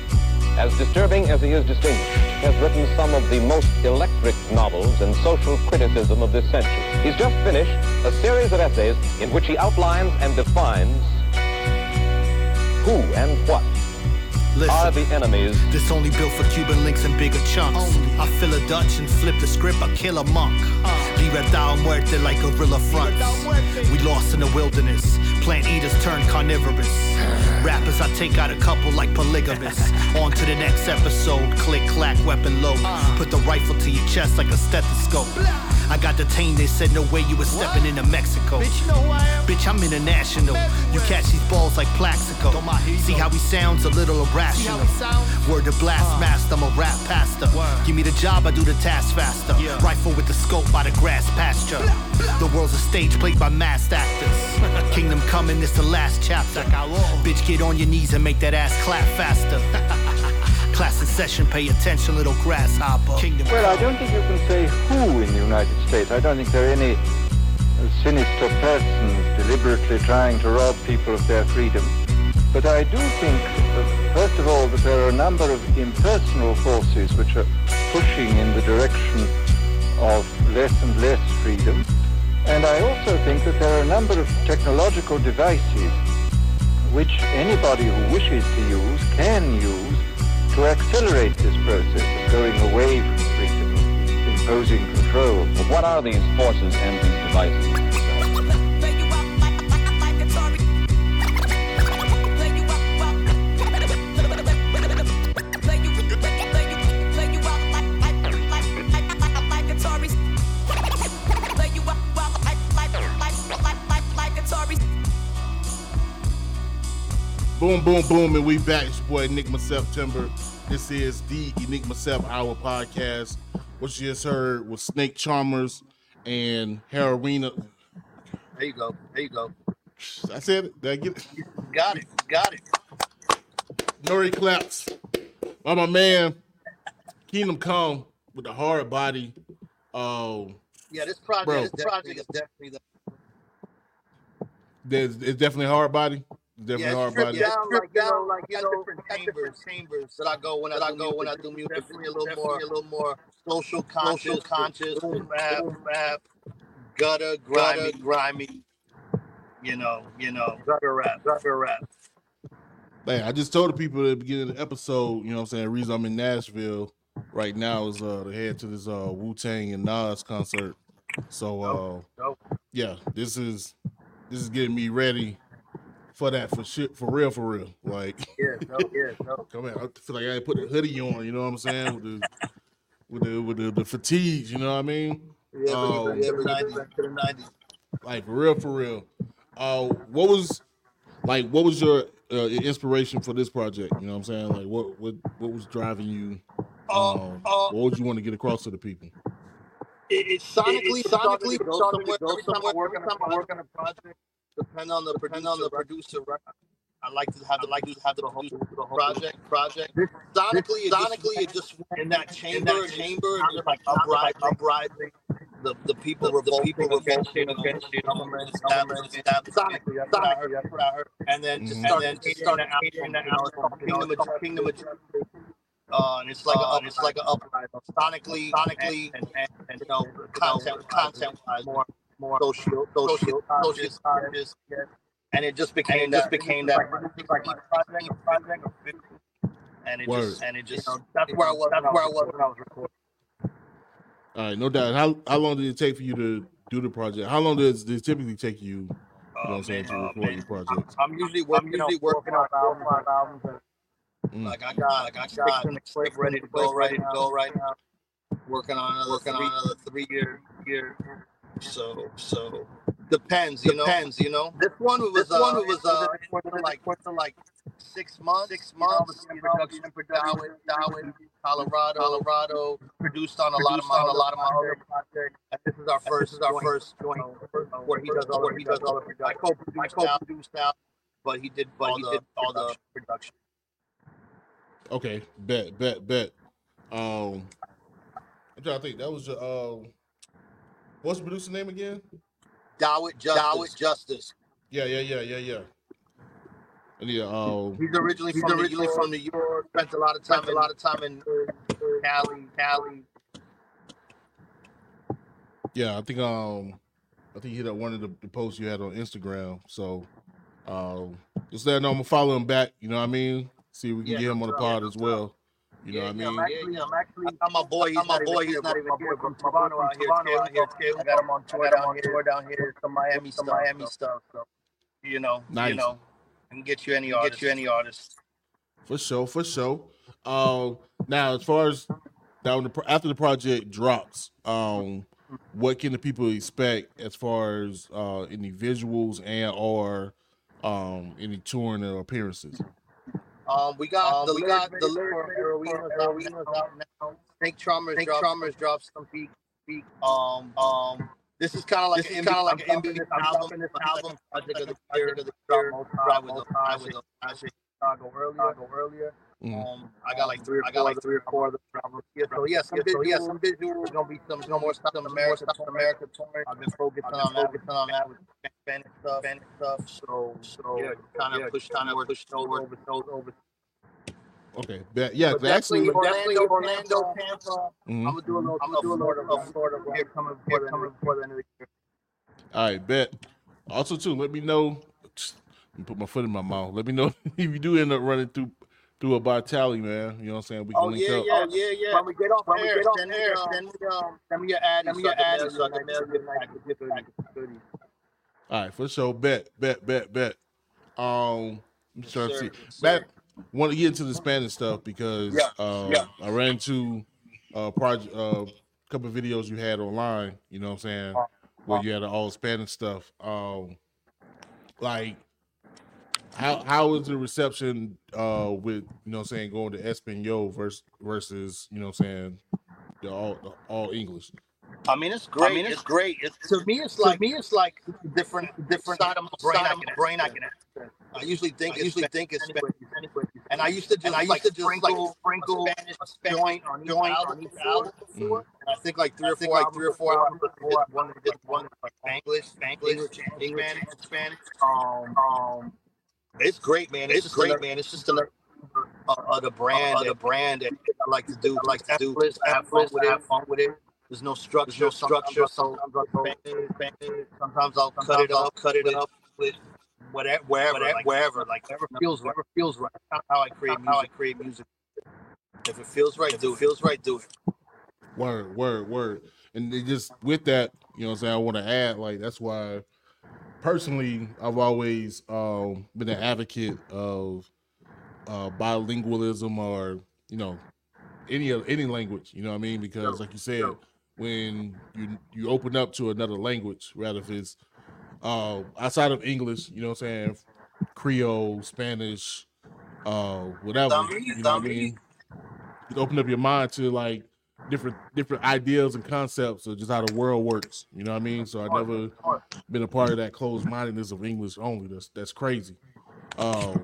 as disturbing as he is distinguished, has written some of the most electric novels and social criticism of this century. He's just finished a series of essays in which he outlines and defines who and what Listen, are the enemies. This only built for Cuban links and bigger chunks. Only. I fill a Dutch and flip the script, I kill a monk. Uh, Libertad muerte like guerrilla fronts. We lost in the wilderness. Plant eaters turn carnivorous. Rappers, I take out a couple like polygamists. On to the next episode. Click, clack, weapon load. Put the rifle to your chest like a stethoscope. I got detained, they said no way you was stepping into Mexico. Bitch, you know who I am? Bitch, I'm international. You catch these balls like Plaxico. See how he sounds a little irrational. Word to blast master, I'm a rap pastor. Give me the job, I do the task faster. Rifle with the scope by the grass pasture. The world's a stage played by masked actors. Kingdom coming, it's the last chapter. Bitch, get on your knees and make that ass clap faster. Class in session, pay attention, little grasshopper. Kingdom well, I don't think you can say who in the United States. I don't think there are any sinister persons deliberately trying to rob people of their freedom. But I do think, that, first of all, that there are a number of impersonal forces which are pushing in the direction of less and less freedom. And I also think that there are a number of technological devices which anybody who wishes to use can use to accelerate this process of going away from freedom, imposing control. But what are these forces and these devices? Boom, boom, boom, and we back. It's your boy Enigma September. This is the Enigma Sep Hour podcast. What you just heard was Snake Charmers and Heroina. There you go. There you go. I said it. Did I get it? Got it. Got it. Nori claps. By my man, Kingdom Come with the hard body. Oh, yeah, this project, bro, this project is definitely the. There's, it's definitely hard body. Definitely yeah, hard stripped body. down, like, you know, like, you know, different chambers, chambers that I go when I, I go when I do music. Definitely a little more, a little more social conscious, social conscious, boom rap, boom rap, gutter, grimy, grimy. You know, you know, gutter rap, gutter rap. Man, I just told the people at the beginning of the episode, you know what I'm saying, the reason I'm in Nashville right now is uh to head to this uh Wu-Tang and Nas concert. So uh nope, nope. yeah, this is this is getting me ready for that, for shit, for real, for real. Like, yeah, no, yeah, no. Come on, I feel like I put the hoodie on, you know what I'm saying, with the with the with the, the fatigues, you know what I mean? Yeah, um, yeah, the nineties. Like for real, for real. Uh, what was like? What was your uh, inspiration for this project? You know what I'm saying? Like, what what what was driving you? Um, uh, uh, what would you want to get across to the people? It, it sonically, it, sonically, go somewhere. Go somewhere. Every time I work on a project. Depend on the depend on the producer. I like to have the like to have the whole, the whole project project. Sonically, it sonically, it just in that chamber, in that chamber, just like uprising, uprising. The the people the people against it, against the government, government, sonically. That's what I heard. That's what I heard. And then just start and then start an album, Kingdom of Kingdom of. Uh, and it's like uh, a, it's like a uprising. Sonically, sonically, and, and, and you know, content, content wise, more. More social, social, social conscious, and it just became, and it just became that, like project, project, and it just, and it just, that's where I was, that's where I was when I was recording. All right, no doubt. How how long did it take for you to do the project? How long does it typically take you? You know what I'm saying, to record your projects? I'm usually working, I'm usually working on albums, albums, and like I got, like I got script ready to go, ready to go right now. Working on another, working on another three year year. So, so depends, you know. Depends, you know. This one was, this uh, one was uh, for like, for like six months, six months. You know, production, production, Darwin, Colorado, Colorado. Produced on a lot of my, a lot of my other projects. This is our first, this is our first joint where he does all, where he does all the production. I co-produced out, produced out, but he did, but he did all the production. Okay, bet, bet, bet. Um, I'm trying to think. That was your uh. What's the producer name again? Dawit Justice. Dawit Justice. Yeah, yeah, yeah, yeah, yeah. And yeah, um, he's originally he's from originally New from New York. Spent a lot of time, a lot of time in Cali, Cali. Yeah, I think um, I think he hit up one of the, the posts you had on Instagram. So, um, just let him know I'm gonna follow him back. You know what I mean? See if we can yeah, get him on the pod yeah, as well. You know yeah, what I mean? I'm actually, yeah, I'm actually, I'm my boy. He's my boy. He's not even here. From Toronto out here. Out here. I got him on tour down here. Down here. Some Miami, some Miami stuff. So, you know, nice. You know, I can get you any artist. Get you any artist. For sure, for sure. Um, now as far as now, after the project drops, um, what can the people expect as far as uh, any visuals and or um, any touring or appearances? Um, we got um, the we got the lyrics Arenas out, out now. Snake Trommers Snake Trommers drops some peak peak. Um um this is kind of like this is kind of like an M B this album. This album project of the year of the year. Drop with the time with the Chicago earlier. earlier. Mm-hmm. Um, I got like three. I got like three or four of the albums. Yeah, so yeah, some visuals. Yeah, some visuals. Gonna be some some more stuff in America. Stuff in America touring. I've been focusing on that. Focusing on that with Spanish stuff. Spanish stuff. So so yeah, kind of push kind of push over over over. Okay, but yeah, but actually, definitely, Orlando, Orlando, Tampa. Mm-hmm. I'm gonna do a little. I'm gonna do a little of Florida here coming before the, coming before the end of the year. All right, bet. Also, too, let me know. Let me put my foot in my mouth. Let me know if you do end up running through through a Vitali, man. You know what I'm saying? We can oh, link yeah, up. Yeah, yeah, yeah. When we get off when air, we get off send, air, me, send me um, send me your ad. Send me your ad. So I can mail you. All right, for sure. Bet, bet, bet, bet. Um, I'm yes, trying to see. Bet. Want to get into the Spanish stuff because yeah, uh, yeah. I ran into a project, a uh, couple of videos you had online. You know what I'm saying? Uh, where uh, you had all Spanish stuff. Um, like, how how is the reception uh, with you know what I'm saying going to Espanol versus versus you know what I'm saying the all the all English? I mean, it's great. I mean, it's, it's great. It's, to me, it's like me, it's like different, different side of my brain. I can, brain I can access. I usually think, I usually think it's Spanish, and I used to just, I used like to just sprinkle, like sprinkle a Spanish joint on each album, each album before. Mm. And I think like three or four, like three or four albums before. One, just one like English, English, Spanish, Spanish. Um, um, it's great, man. It's, it's great, man. It's just to let uh, uh, the brand, uh, the brand that I like to do, I like to do, have fun with it, have fun with it. There's no structure, no structure. Sometimes, sometimes I'll cut it up, cut it up with whatever, wherever, like, wherever, like whatever feels right. feels right. That's how I create music. How I create music. If it feels right, do it. Feels right, do it. Word, word, word. And it just with that, you know what I'm saying, I want to add, like, that's why personally I've always um, been an advocate of uh, bilingualism or, you know, any any language, you know what I mean? Because like you said, when you you open up to another language, rather if it's uh, outside of English, you know what I'm saying, Creole, Spanish, uh, whatever, you know what I mean? You open up your mind to like different different ideas and concepts of just how the world works, you know what I mean? So I've never been a part of that closed-mindedness of English only. That's that's crazy. Um,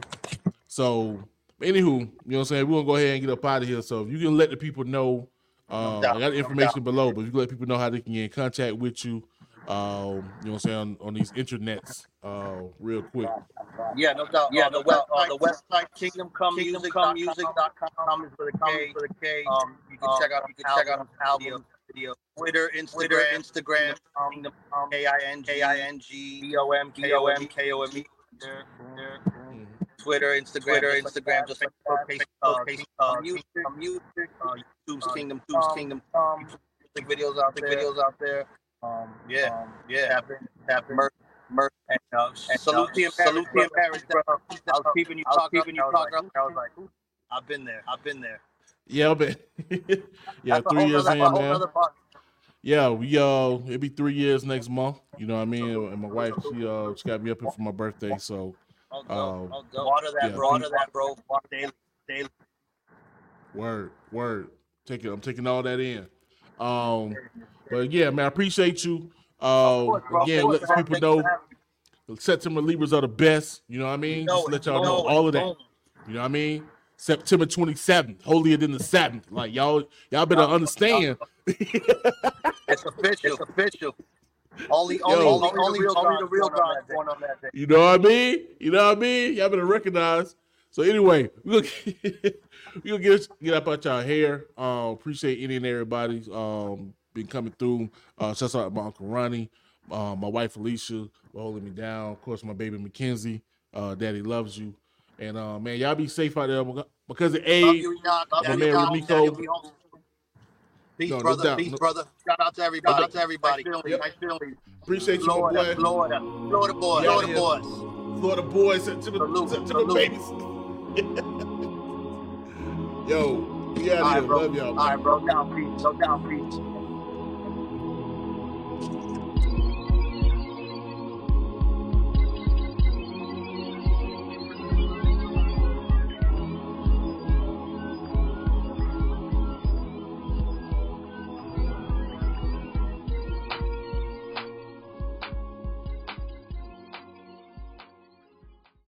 so anywho, you know what I'm saying, we're gonna go ahead and get up out of here. So if you can let the people know, uh, I got the information below, but if you can let people know how they can get in contact with you, um, you know what I'm saying, on, on these internets, uh, real quick. Yeah, no doubt. Yeah, uh, the, the website, uh, the website kingdom come music dot com is for the K. For the K. Um, you can um, check out. You can check out the album, video, Twitter, Instagram, Twitter, Instagram, Kingdom, K I N G, K I N G, B O M, K O M, K O M E. There, there. Twitter, Instagram, Twitter, Instagram, just like showcase, uh, uh, music, uh, music, uh, YouTube's Kingdom, YouTube's Kingdom, um, videos out there, videos out there. Um, yeah, um, yeah, happen, happen, Merc, Merc, and uh, and salute to salute to Paris, bro. I was keeping you talking, keeping you talking. I was like, I've been there, I've been there. Yeah, I bet. Yeah, three years in, man. Yeah, we uh, it'll be three years next month. You know what I mean? And my wife, she uh, she got me up here for my birthday, so. Oh, oh, oh, water that, yeah, bro. Water that, bro. Water daily, daily. Word, word. Take it. I'm taking all that in. Um, but yeah, man, I appreciate you. Uh, course, again, let people know September Libras are the best. You know what I mean? Just let y'all know all of that. You know what I mean? September twenty-seventh, holier than the Sabbath. Like y'all, y'all better understand. It's official. It's official. Only, only, Yo, only, only, the only the real guys going on that day. You know what I mean? You know what I mean? Y'all better recognize. So anyway, we're gonna we gonna get get up out y'all hair. Uh, appreciate any and everybody um been coming through. Uh, shout out to my Uncle Ronnie, uh, my wife Alicia, holding me down. Of course, my baby Mackenzie. Uh, Daddy loves you. And uh, man, y'all be safe out there because of age. My man Ramiko. Peace, no, brother. No Peace, no. brother. Shout out to everybody. Shout out to everybody. Yep. Appreciate you, Florida, my boy. Florida, Florida boys. Florida yeah. boys. Florida boys. September, salute, September babies. Yo, we out here. Right, Love y'all. All right, bro. Down, peace. No down, peace.